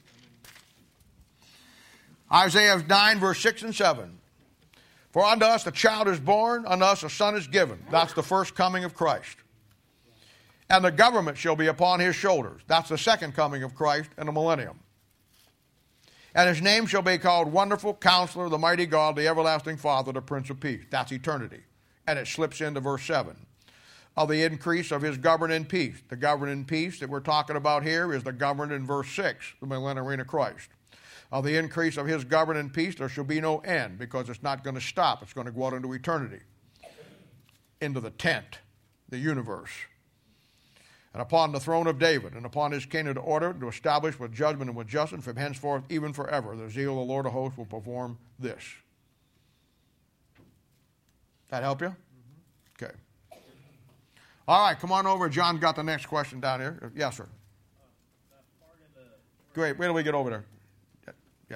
A: Isaiah 9, verse 6 and 7. For unto us a child is born, unto us a son is given. That's the first coming of Christ. And the government shall be upon his shoulders. That's the second coming of Christ in the millennium. And his name shall be called Wonderful Counselor, the Mighty God, the Everlasting Father, the Prince of Peace. That's eternity. And it slips into verse 7. Of the increase of his governing peace. The governing peace that we're talking about here is the governed in verse 6, the millennial reign of Christ. Of the increase of his governing peace there shall be no end, because it's not going to stop. It's going to go out into eternity, into the tent, the universe. And upon the throne of David, and upon his kingdom to order, to establish with judgment and with justice from henceforth, even forever. The zeal of the Lord of hosts will perform this. That help you? Mm-hmm. Okay. All right, come on over. John got the next question down here. Yes, sir. Great. Wait till we get over there. Yeah.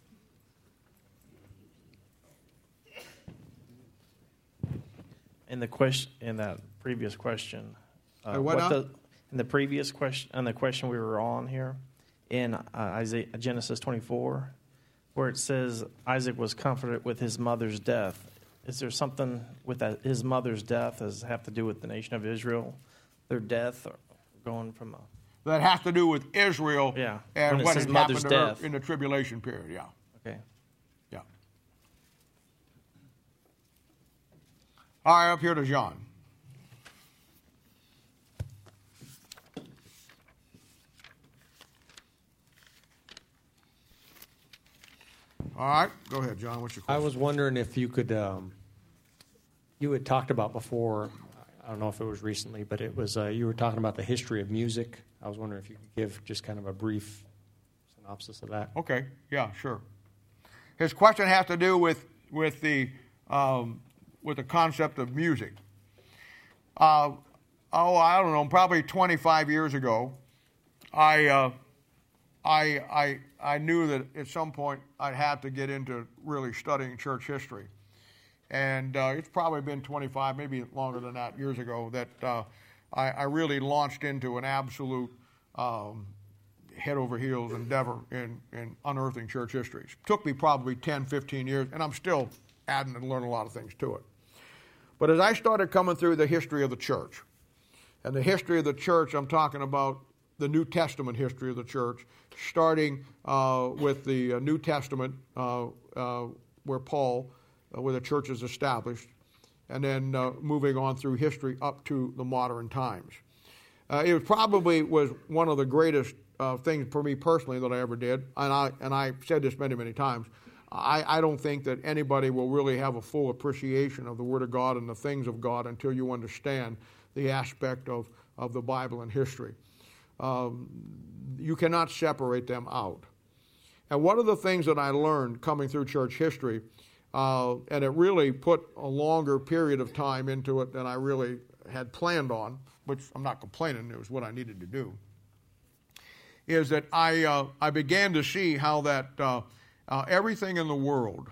D: In that previous question, in the previous question, on the question we were on here, in Genesis 24, where it says Isaac was comforted with his mother's death. Is there something with that, his mother's death, does it have to do with the nation of Israel, their death, or going from a...
A: That has to do with Israel,
D: yeah,
A: and what has happened to her in the tribulation period, yeah.
D: Okay.
A: Yeah. All right, up here to John. All right, go ahead, John. What's your question?
E: I was wondering if you could, you had talked about before, I don't know if it was recently, but it was, you were talking about the history of music. I was wondering if you could give just kind of a brief synopsis of that.
A: Okay, yeah, sure. His question has to do with the concept of music. I don't know, probably 25 years ago, I knew that at some point I'd have to get into really studying church history. And it's probably been 25, maybe longer than that, years ago, that I really launched into an absolute head over heels endeavor in unearthing church histories. It took me probably 10, 15 years, and I'm still adding and learning a lot of things to it. But as I started coming through the history of the church, and the history of the church, I'm talking about the New Testament history of the church, starting with the New Testament, where Paul, where the church is established, and then moving on through history up to the modern times. It probably was one of the greatest things for me personally that I ever did, and I said this many, many times. I don't think that anybody will really have a full appreciation of the Word of God and the things of God until you understand the aspect of the Bible and history. You cannot separate them out. And one of the things that I learned coming through church history, and it really put a longer period of time into it than I really had planned on, which I'm not complaining, it was what I needed to do, is that I began to see how that everything in the world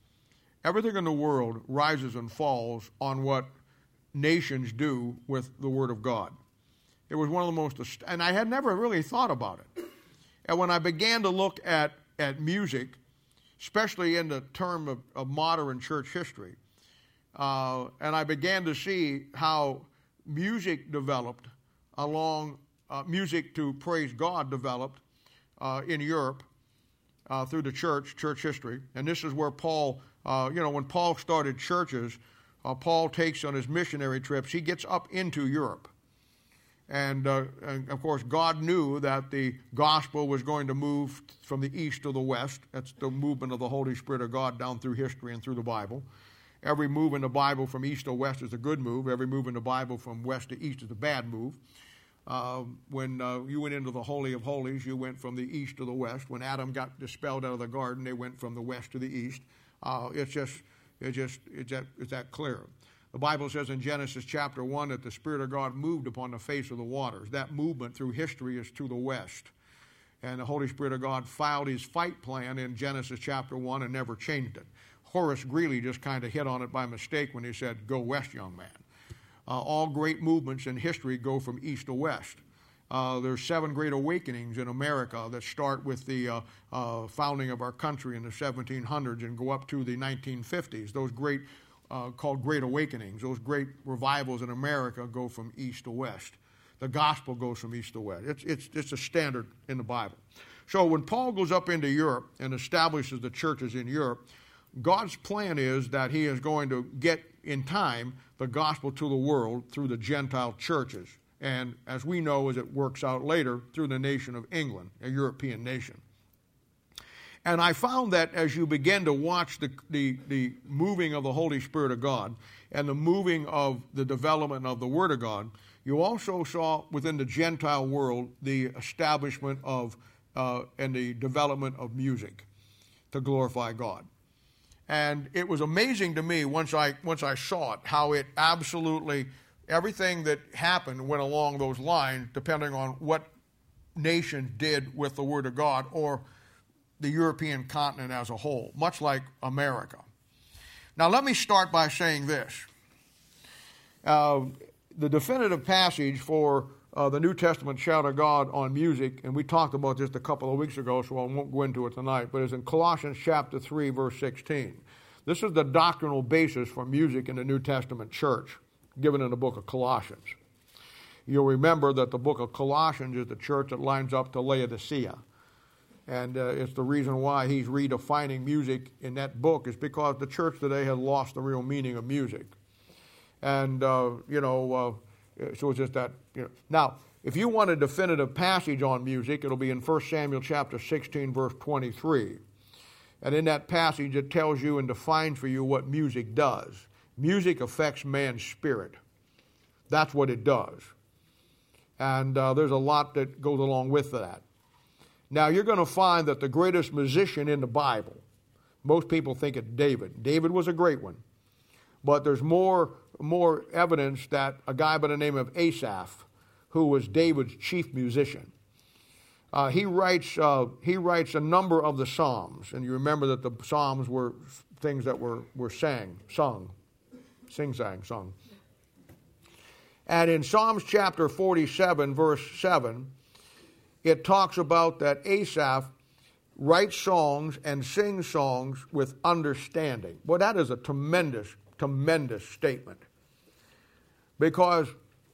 A: rises and falls on what nations do with the Word of God. It was one of the most, and I had never really thought about it. And when I began to look at music, especially in the term of modern church history, and I began to see how music developed along, music to praise God developed in Europe through the church history. And this is where Paul, when Paul started churches, Paul takes on his missionary trips, he gets up into Europe. And of course, God knew that the gospel was going to move from the east to the west. That's the movement of the Holy Spirit of God down through history and through the Bible. Every move in the Bible from east to west is a good move. Every move in the Bible from west to east is a bad move. When you went into the Holy of Holies, you went from the east to the west. When Adam got dispelled out of the garden, they went from the west to the east. It's that clear. The Bible says in Genesis chapter 1 that the Spirit of God moved upon the face of the waters. That movement through history is to the west. And the Holy Spirit of God filed his fight plan in Genesis chapter 1 and never changed it. Horace Greeley just kind of hit on it by mistake when he said, "Go west, young man." All great movements in history go from east to west. There's 7 great awakenings in America that start with the founding of our country in the 1700s and go up to the 1950s. Those great, called Great Awakenings, those great revivals in America go from east to west. The gospel goes from east to west. It's a standard in the Bible. So when Paul goes up into Europe and establishes the churches in Europe, God's plan is that he is going to get in time the gospel to the world through the Gentile churches. And as we know, as it works out later, through the nation of England, a European nation. And I found that as you begin to watch the moving of the Holy Spirit of God and the moving of the development of the Word of God, you also saw within the Gentile world the establishment of and the development of music to glorify God. And it was amazing to me once I saw it, how it absolutely, everything that happened went along those lines, depending on what nation did with the Word of God or the European continent as a whole, much like America. Now let me start by saying this. The definitive passage for the New Testament shout of God on music, and we talked about this a couple of weeks ago, so I won't go into it tonight, but it's in Colossians chapter 3, verse 16. This is the doctrinal basis for music in the New Testament church, given in the book of Colossians. You'll remember that the book of Colossians is the church that lines up to Laodicea. And it's the reason why he's redefining music in that book is because the church today has lost the real meaning of music. And, so it's just that, Now, if you want a definitive passage on music, it'll be in 1 Samuel chapter 16, verse 23. And in that passage, it tells you and defines for you what music does. Music affects man's spirit. That's what it does. And there's a lot that goes along with that. Now, you're going to find that the greatest musician in the Bible, most people think it's David. David was a great one. But there's more evidence that a guy by the name of Asaph, who was David's chief musician, he writes a number of the Psalms. And you remember that the Psalms were things that were sung. And in Psalms chapter 47, verse 7, it talks about that Asaph writes songs and sings songs with understanding. Well, that is a tremendous statement. Because,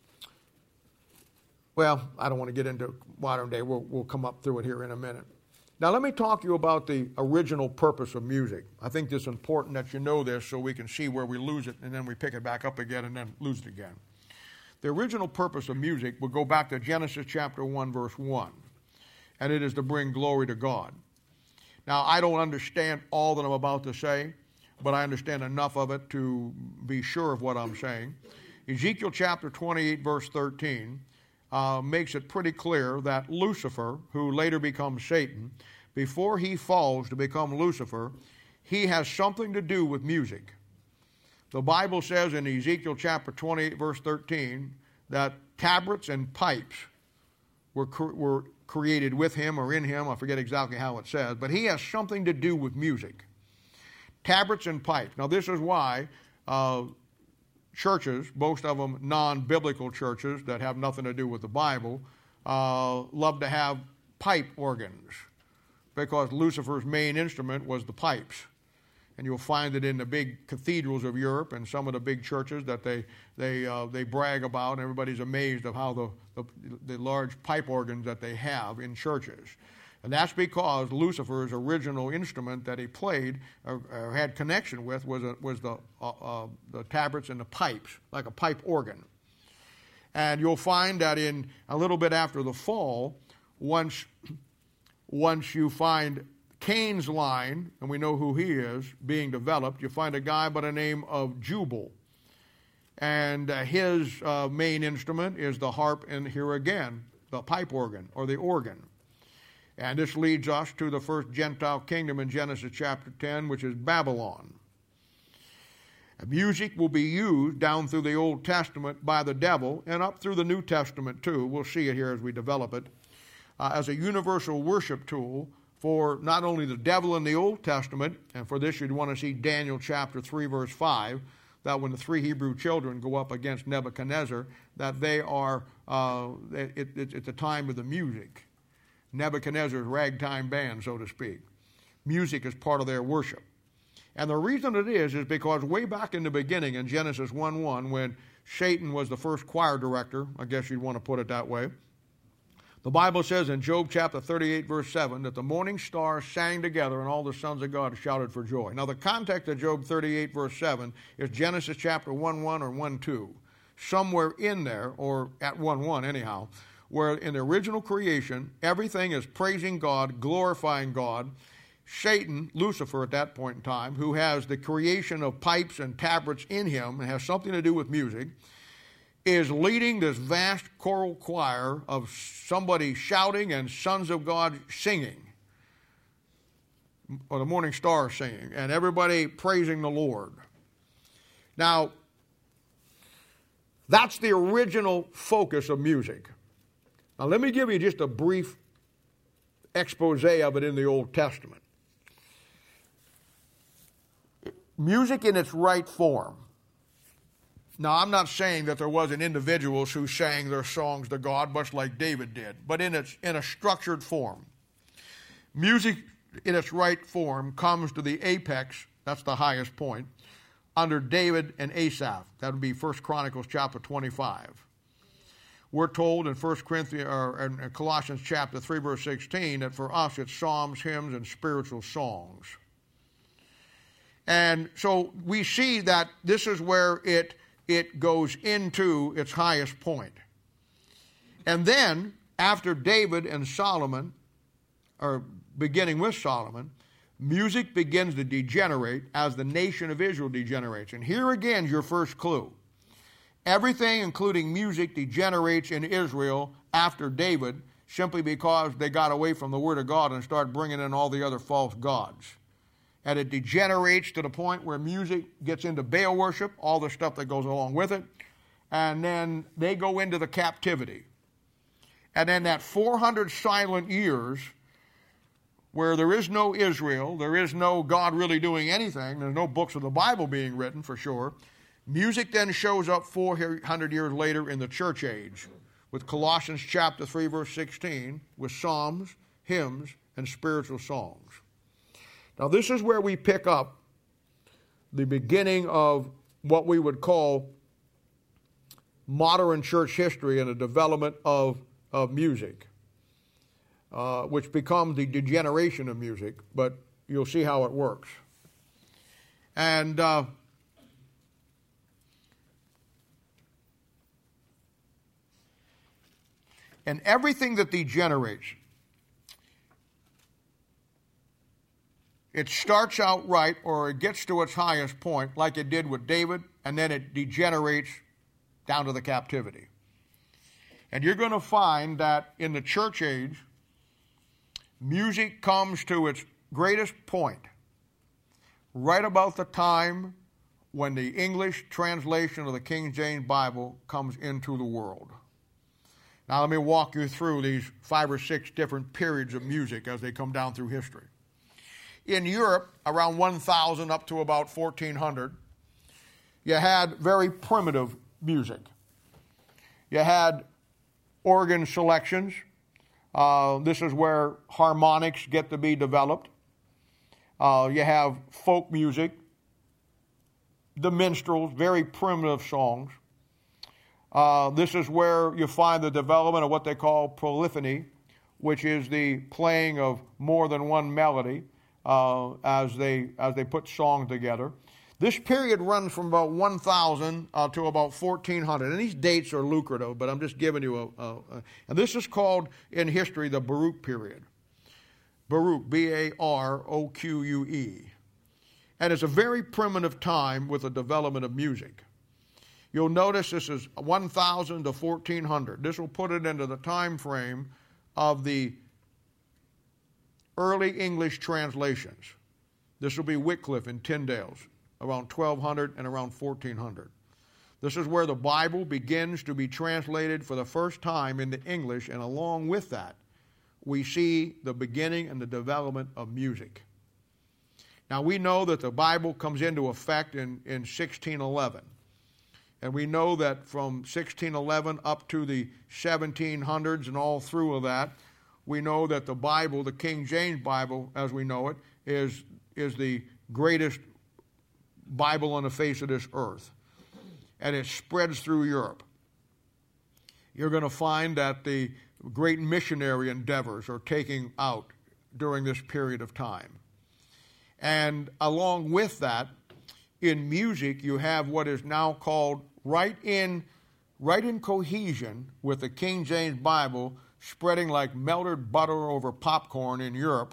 A: well, I don't want to get into modern day. We'll come up through it here in a minute. Now, let me talk to you about the original purpose of music. I think it's important that you know this so we can see where we lose it and then we pick it back up again and then lose it again. The original purpose of music will go back to Genesis chapter 1, verse 1. And it is to bring glory to God. Now, I don't understand all that I'm about to say, but I understand enough of it to be sure of what I'm saying. Ezekiel chapter 28, verse 13, makes it pretty clear that Lucifer, who later becomes Satan, before he falls to become Lucifer, he has something to do with music. The Bible says in Ezekiel chapter 28, verse 13, that tabrets and pipes were created with him or in him. I forget exactly how it says, but he has something to do with music. Tabrets and pipes. Now, this is why churches, most of them non-biblical churches that have nothing to do with the Bible, love to have pipe organs, because Lucifer's main instrument was the pipes. And you'll find it in the big cathedrals of Europe and some of the big churches that they brag about. And everybody's amazed of how the large pipe organs that they have in churches. And that's because Lucifer's original instrument that he played or had connection with was the tabrets and the pipes, like a pipe organ. And you'll find that in a little bit after the fall, once you find Cain's line, and we know who he is, being developed, you find a guy by the name of Jubal. And his main instrument is the harp, and here again, the pipe organ or the organ. And this leads us to the first Gentile kingdom in Genesis chapter 10, which is Babylon. Music will be used down through the Old Testament by the devil and up through the New Testament too. We'll see it here as we develop it. As a universal worship tool for not only the devil in the Old Testament, and for this you'd want to see Daniel chapter 3, verse 5, that when the three Hebrew children go up against Nebuchadnezzar, that they are, it's a time of the music. Nebuchadnezzar's ragtime band, so to speak. Music is part of their worship. And the reason it is because way back in the beginning in Genesis 1:1, when Satan was the first choir director, I guess you'd want to put it that way, the Bible says in Job chapter 38, verse 7, that the morning stars sang together and all the sons of God shouted for joy. Now, the context of Job 38, verse 7 is Genesis chapter 1:1 or 1:2. Somewhere in there, or at 1:1 anyhow, where in the original creation, everything is praising God, glorifying God. Satan, Lucifer at that point in time, who has the creation of pipes and tabrets in him and has something to do with music, is leading this vast choral choir of somebody shouting and sons of God singing, or the morning stars singing, and everybody praising the Lord. Now, that's the original focus of music. Now, let me give you just a brief expose of it in the Old Testament. Music in its right form. Now, I'm not saying that there wasn't individuals who sang their songs to God, much like David did, but in a structured form. Music in its right form comes to the apex, that's the highest point, under David and Asaph. That would be 1 Chronicles chapter 25. We're told in 1 Corinthians or in Colossians chapter 3, verse 16, that for us it's psalms, hymns, and spiritual songs. And so we see that this is where it goes into its highest point. And then, after David and Solomon, or beginning with Solomon, music begins to degenerate as the nation of Israel degenerates. And here again is your first clue. Everything, including music, degenerates in Israel after David simply because they got away from the Word of God and started bringing in all the other false gods. And it degenerates to the point where music gets into Baal worship, all the stuff that goes along with it, and then they go into the captivity. And then that 400 silent years where there is no Israel, there is no God really doing anything, there's no books of the Bible being written for sure. Music then shows up 400 years later in the church age with Colossians chapter 3, verse 16, with psalms, hymns, and spiritual songs. Now, this is where we pick up the beginning of what we would call modern church history and the development of music, which becomes the degeneration of music, but you'll see how it works. And everything that degenerates, it starts out right, or it gets to its highest point, like it did with David, and then it degenerates down to the captivity. And you're going to find that in the church age, music comes to its greatest point right about the time when the English translation of the King James Bible comes into the world. Now let me walk you through these 5 or 6 different periods of music as they come down through history. In Europe, around 1000 up to about 1400, you had very primitive music. You had organ selections. This is where harmonics get to be developed. You have folk music, the minstrels, very primitive songs. This is where you find the development of what they call polyphony, which is the playing of more than one melody as they put songs together. This period runs from about 1000 to about 1400. And these dates are lucrative, but I'm just giving you and this is called in history the Baroque period. Baroque, B-A-R-O-Q-U-E. And it's a very primitive time with the development of music. You'll notice this is 1000 to 1400. This will put it into the time frame of the early English translations. This will be Wycliffe and Tyndale's, around 1200 and around 1400. This is where the Bible begins to be translated for the first time into English, and along with that, we see the beginning and the development of music. Now, we know that the Bible comes into effect in 1611. And we know that from 1611 up to the 1700s and all through of that, we know that the Bible, the King James Bible, as we know it, is the greatest Bible on the face of this earth. And it spreads through Europe. You're going to find that the great missionary endeavors are taking out during this period of time. And along with that, in music, you have what is now called right in cohesion with the King James Bible, spreading like melted butter over popcorn in Europe.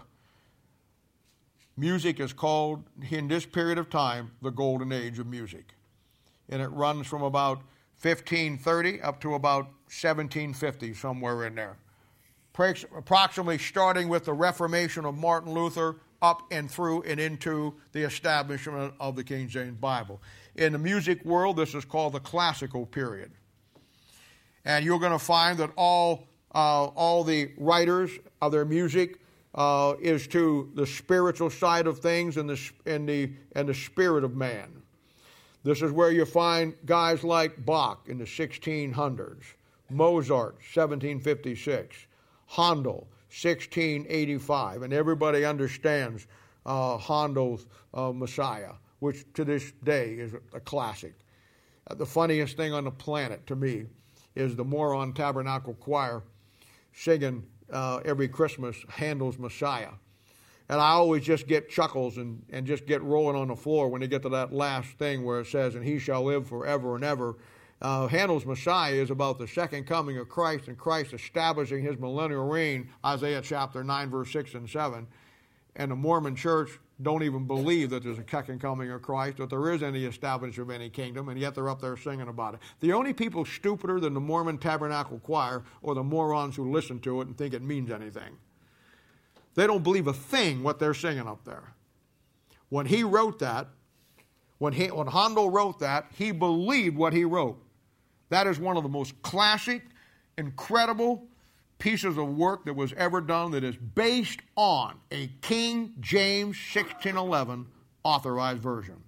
A: Music is called, in this period of time, the Golden Age of music. And it runs from about 1530 up to about 1750, somewhere in there. Approximately starting with the Reformation of Martin Luther up and through and into the establishment of the King James Bible. In the music world, this is called the classical period. And you're going to find that all the writers of their music is to the spiritual side of things and the spirit of man. This is where you find guys like Bach in the 1600s, Mozart, 1756, Handel, 1685, and everybody understands Handel's Messiah, which to this day is a classic. The funniest thing on the planet to me is the Moron Tabernacle Choir singing every Christmas Handel's Messiah. And I always just get chuckles and just get rolling on the floor when they get to that last thing where it says, "And he shall live forever and ever." Handel's Messiah is about the second coming of Christ and Christ establishing his millennial reign, Isaiah chapter 9, verse 6 and 7. And the Mormon church don't even believe that there's a second coming of Christ, that there is any establishment of any kingdom, and yet they're up there singing about it. The only people stupider than the Mormon Tabernacle Choir are the morons who listen to it and think it means anything. They don't believe a thing what they're singing up there. When he wrote that, when Handel wrote that, he believed what he wrote. That is one of the most classic, incredible pieces of work that was ever done that is based on a King James 1611 authorized version.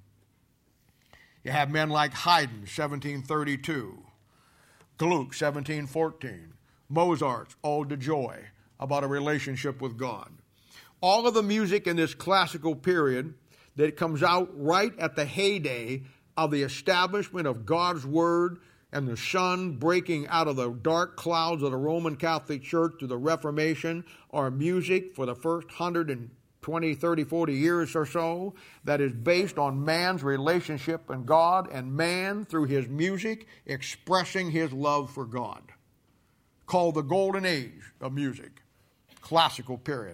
A: You have men like Haydn, 1732, Gluck, 1714, Mozart's Ode to Joy, about a relationship with God. All of the music in this classical period that comes out right at the heyday of the establishment of God's Word and the sun breaking out of the dark clouds of the Roman Catholic Church to the Reformation are music for the first 120, 30, 40 years or so that is based on man's relationship and God and man through his music expressing his love for God. Called the Golden Age of music, classical period.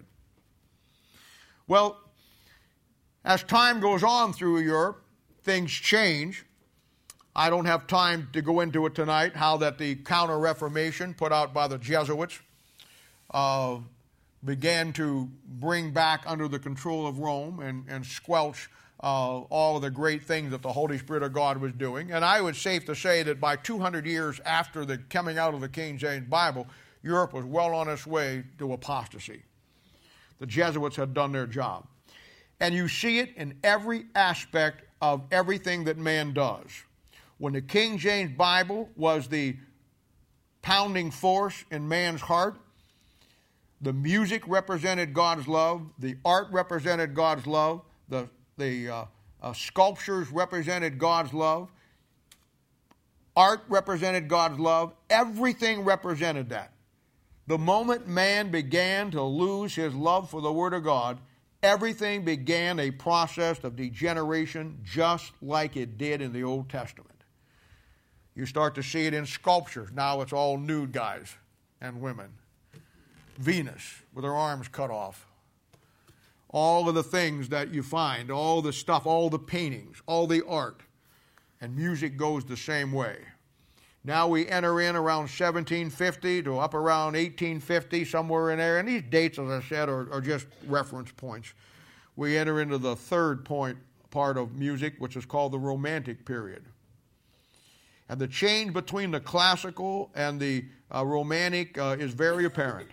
A: Well, as time goes on through Europe, things change. I don't have time to go into it tonight, how that the Counter-Reformation put out by the Jesuits began to bring back under the control of Rome and squelch all of the great things that the Holy Spirit of God was doing. And I would safe to say that by 200 years after the coming out of the King James Bible, Europe was well on its way to apostasy. The Jesuits had done their job. And you see it in every aspect of everything that man does. When the King James Bible was the pounding force in man's heart, the music represented God's love, the art represented God's love, the sculptures represented God's love, art represented God's love, everything represented that. The moment man began to lose his love for the Word of God, everything began a process of degeneration just like it did in the Old Testament. You start to see it in sculptures. Now it's all nude guys and women. Venus with her arms cut off. All of the things that you find, all the stuff, all the paintings, all the art. And music goes the same way. Now we enter in around 1750 to up around 1850, somewhere in there. And these dates, as I said, are just reference points. We enter into the third part of music, which is called the Romantic period. And the change between the classical and the Romantic is very apparent.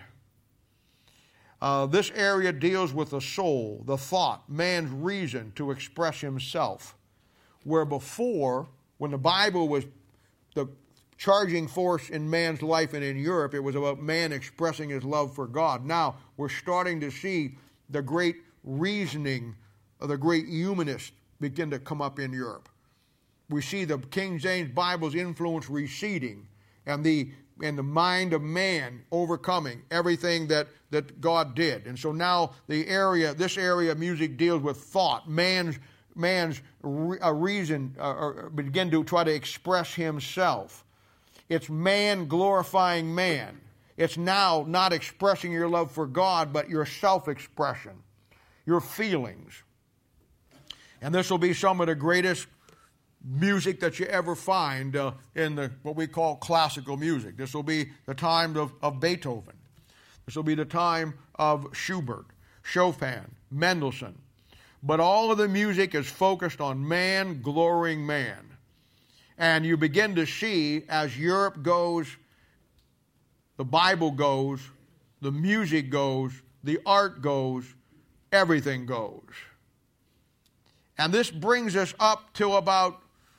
A: This area deals with the soul, the thought, man's reason to express himself. Where before, when the Bible was the charging force in man's life and in Europe, it was about man expressing his love for God. Now, we're starting to see the great reasoning of the great humanists begin to come up in Europe. We see the King James Bible's influence receding and the mind of man overcoming everything that God did. And so now this area of music deals with thought, man's reason, begin to try to express himself. It's man glorifying man. It's now not expressing your love for God, but your self-expression, your feelings. And this will be some of the greatest music that you ever find in what we call classical music. This will be the time of Beethoven. This will be the time of Schubert, Chopin, Mendelssohn. But all of the music is focused on man glorying man. And you begin to see, as Europe goes, the Bible goes, the music goes, the art goes, everything goes. And this brings us up to about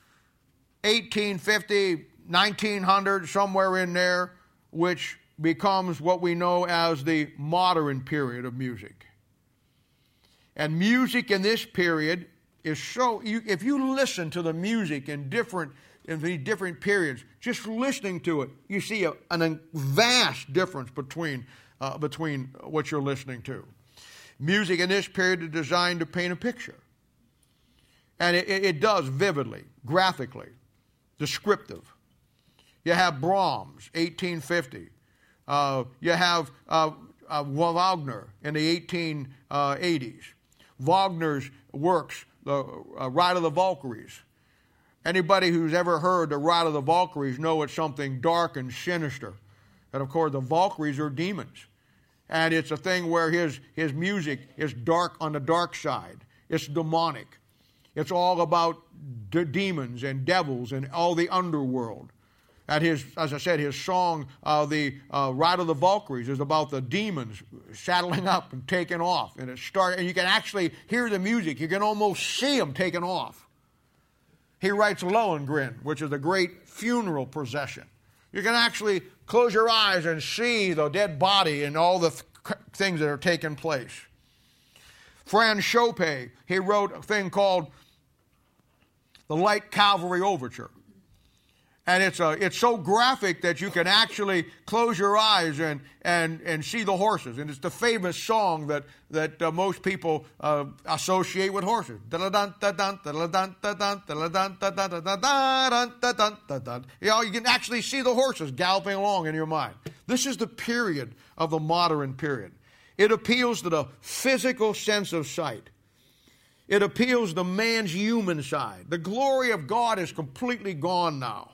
A: 1850, 1900, somewhere in there, which becomes what we know as the modern period of music. And music in this period is so, if you listen to the music in the different periods, just listening to it, you see a vast difference between what you're listening to. Music in this period is designed to paint a picture. And it does vividly, graphically, descriptive. You have Brahms, 1850. You have Wagner in the 1880s. Wagner's works, the Ride of the Valkyries. Anybody who's ever heard the Ride of the Valkyries know it's something dark and sinister. And of course, the Valkyries are demons. And it's a thing where his music is dark on the dark side. It's demonic. It's all about demons and devils and all the underworld. And as I said, his song, the Ride of the Valkyries, is about the demons saddling up and taking off. And and you can actually hear the music. You can almost see them taking off. He writes Lohengrin, which is a great funeral procession. You can actually close your eyes and see the dead body and all the things that are taking place. Franz Chopin, he wrote a thing called the Light Cavalry Overture. And it's so graphic that you can actually close your eyes and see the horses. And it's the famous song that most people associate with horses. You know, you can actually see the horses galloping along in your mind. This is the period of the modern period. It appeals to the physical sense of sight. It appeals to man's human side. The glory of God is completely gone now.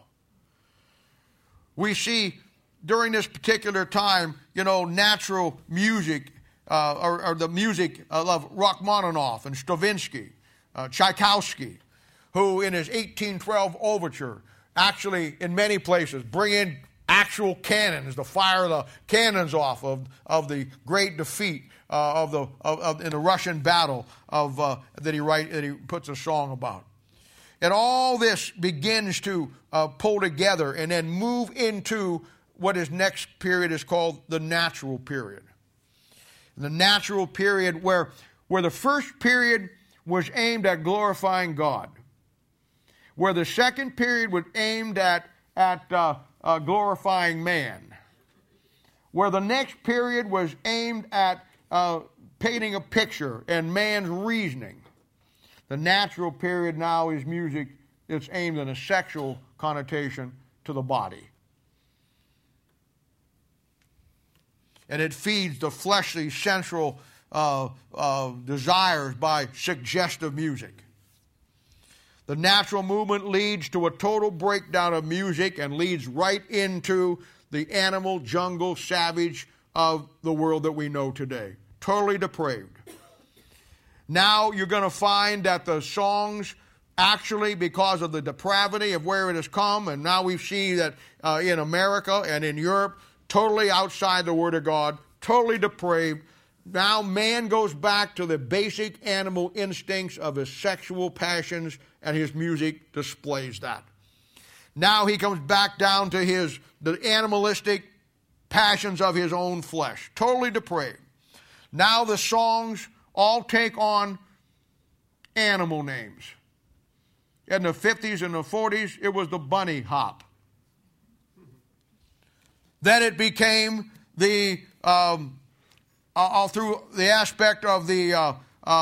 A: We see during this particular time, natural music or the music of Rachmaninoff and Stravinsky, Tchaikovsky, who in his 1812 overture actually in many places bring in actual cannons to fire the cannons off of the great defeat in the Russian battle that he puts a song about. And all this begins to pull together and then move into what his next period is called the natural period. The natural period where the first period was aimed at glorifying God, where the second period was aimed at glorifying man, where the next period was aimed at painting a picture and man's reasoning. The natural period now is music that's aimed in a sexual connotation to the body. And it feeds the fleshly, sensual desires by suggestive music. The natural movement leads to a total breakdown of music and leads right into the animal, jungle, savage of the world that we know today. Totally depraved. Now you're going to find that the songs actually, because of the depravity of where it has come, and now we see that in America and in Europe, totally outside the Word of God, totally depraved. Now man goes back to the basic animal instincts of his sexual passions, and his music displays that. Now he comes back down to the animalistic passions of his own flesh, totally depraved. Now the songs all take on animal names. In the 50s and the 40s, it was the bunny hop. Then it became all through the aspect of the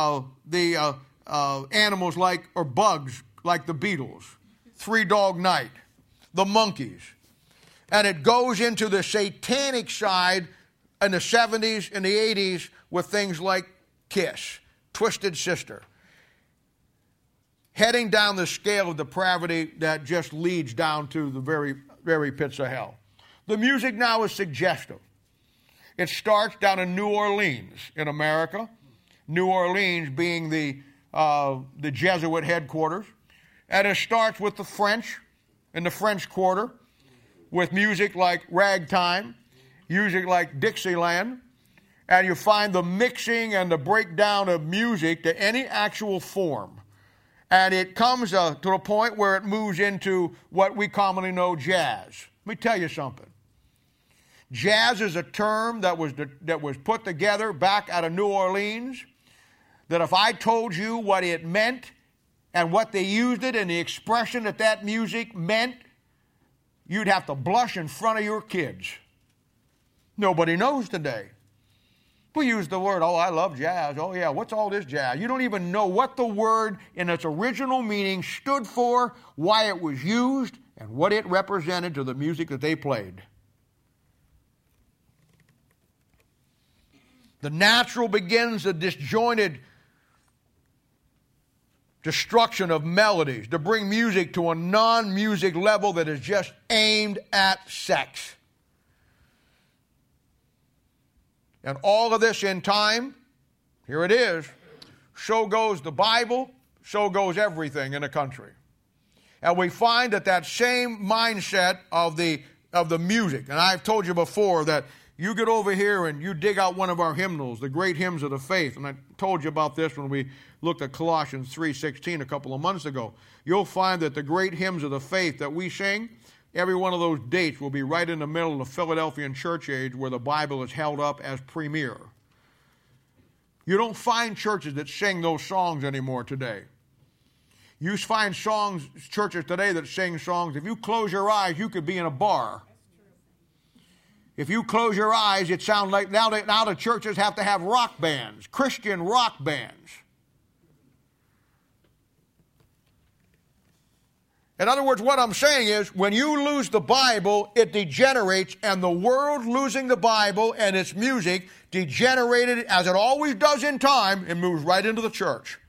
A: animals or bugs like the beetles, Three Dog Night, the monkeys. And it goes into the satanic side in the 70s and the 80s with things like Kiss, Twisted Sister. Heading down the scale of depravity that just leads down to the very, very pits of hell. The music now is suggestive. It starts down in New Orleans in America, New Orleans being the Jesuit headquarters. And it starts with the French in the French Quarter with music like ragtime, music like Dixieland. And you find the mixing and the breakdown of music to any actual form. And it comes to a point where it moves into what we commonly know jazz. Let me tell you something. Jazz is a term that was put together back out of New Orleans, that if I told you what it meant and what they used it and the expression that music meant, you'd have to blush in front of your kids. Nobody knows today. We use the word, oh, I love jazz. Oh, yeah, what's all this jazz? You don't even know what the word in its original meaning stood for, why it was used, and what it represented to the music that they played. The natural begins the disjointed destruction of melodies to bring music to a non-music level that is just aimed at sex. And all of this in time, here it is, so goes the Bible, so goes everything in the country. And we find that same mindset of the music, and I've told you before that you get over here and you dig out one of our hymnals, the great hymns of the faith, and I told you about this when we looked at Colossians 3:16 a couple of months ago. You'll find that the great hymns of the faith that we sing, every one of those dates will be right in the middle of the Philadelphian church age where the Bible is held up as premier. You don't find churches that sing those songs anymore today. You find churches today that sing songs. If you close your eyes, you could be in a bar. If you close your eyes, it sounds like now the churches have to have rock bands, Christian rock bands. In other words, what I'm saying is, when you lose the Bible, it degenerates, and the world losing the Bible and its music degenerated, as it always does in time, and moves right into the church.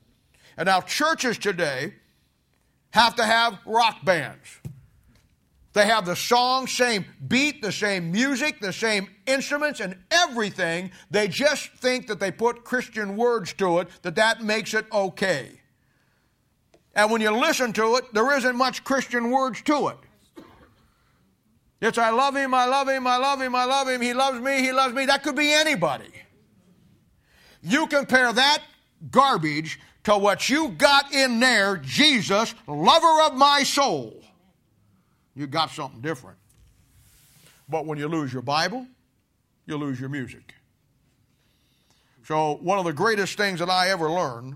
A: And now churches today have to have rock bands. They have the song, same beat, the same music, the same instruments and everything. They just think that they put Christian words to it, that makes it okay. And when you listen to it, there isn't much Christian words to it. It's I love him, I love him, I love him, I love him, he loves me, he loves me. That could be anybody. You compare that garbage to what you got in there, Jesus, lover of my soul. You got something different. But when you lose your Bible, you lose your music. So one of the greatest things that I ever learned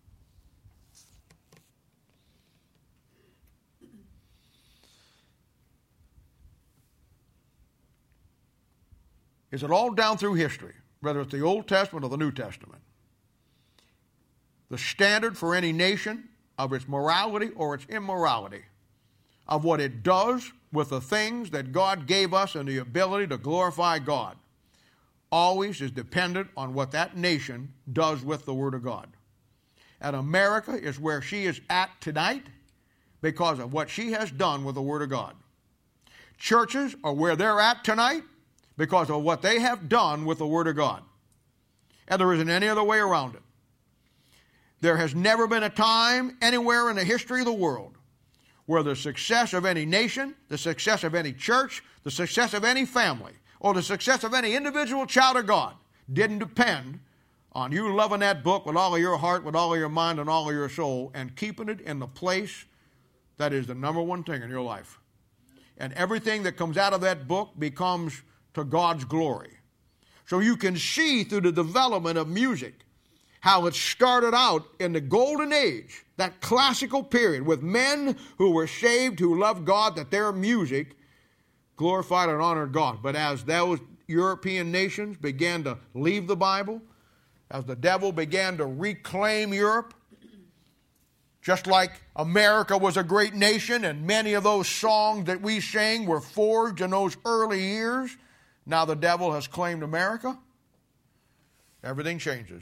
A: is that all down through history, whether it's the Old Testament or the New Testament, the standard for any nation of its morality or its immorality, of what it does with the things that God gave us and the ability to glorify God, always is dependent on what that nation does with the Word of God. And America is where she is at tonight because of what she has done with the Word of God. Churches are where they're at tonight because of what they have done with the Word of God. And there isn't any other way around it. There has never been a time anywhere in the history of the world where the success of any nation, the success of any church, the success of any family, or the success of any individual child of God didn't depend on you loving that book with all of your heart, with all of your mind, and all of your soul, and keeping it in the place that is the number one thing in your life. And everything that comes out of that book becomes to God's glory. So you can see through the development of music how it started out in the golden age, that classical period, with men who were saved, who loved God, that their music glorified and honored God. But as those European nations began to leave the Bible, as the devil began to reclaim Europe, just like America was a great nation and many of those songs that we sang were forged in those early years, now the devil has claimed America, everything changes.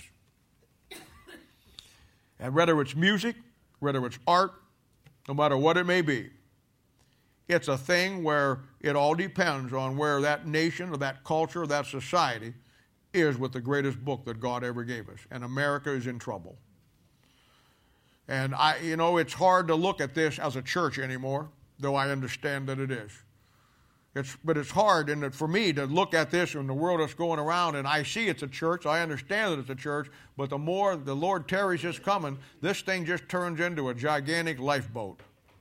A: And whether it's music, whether it's art, no matter what it may be, it's a thing where it all depends on where that nation or that culture or that society is with the greatest book that God ever gave us. And America is in trouble. And it's hard to look at this as a church anymore, though I understand that it is. But it's hard for me to look at this in the world that's going around, and I see it's a church. I understand that it's a church, but the more the Lord tarries his coming, this thing just turns into a gigantic lifeboat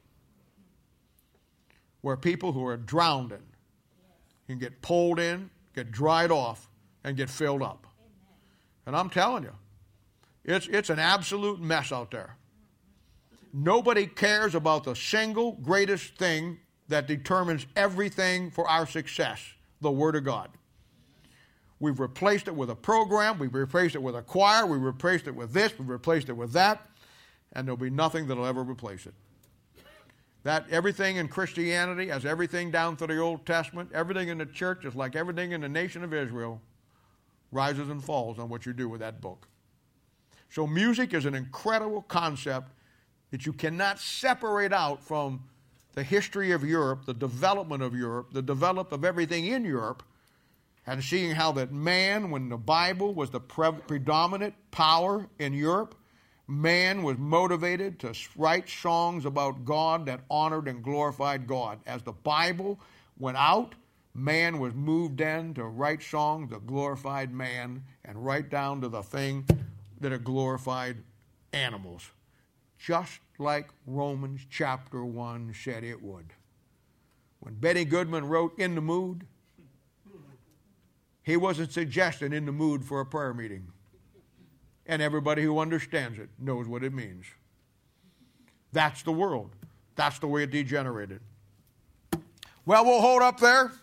A: where people who are drowning can get pulled in, get dried off, and get filled up. And I'm telling you, it's an absolute mess out there. Nobody cares about the single greatest thing that determines everything for our success, the Word of God. We've replaced it with a program, we've replaced it with a choir, we've replaced it with this, we've replaced it with that, and there'll be nothing that'll ever replace it. That everything in Christianity, as everything down through the Old Testament, everything in the church is like everything in the nation of Israel, rises and falls on what you do with that book. So music is an incredible concept that you cannot separate out from the history of Europe, the development of Europe, the development of everything in Europe, and seeing how that man, when the Bible was the predominant power in Europe, man was motivated to write songs about God that honored and glorified God. As the Bible went out, man was moved then to write songs that glorified man and right down to the thing that it glorified animals. Just like Romans chapter 1 said it would. When Benny Goodman wrote In the Mood, he wasn't suggesting in the mood for a prayer meeting. And everybody who understands it knows what it means. That's the world. That's the way it degenerated. Well, we'll hold up there.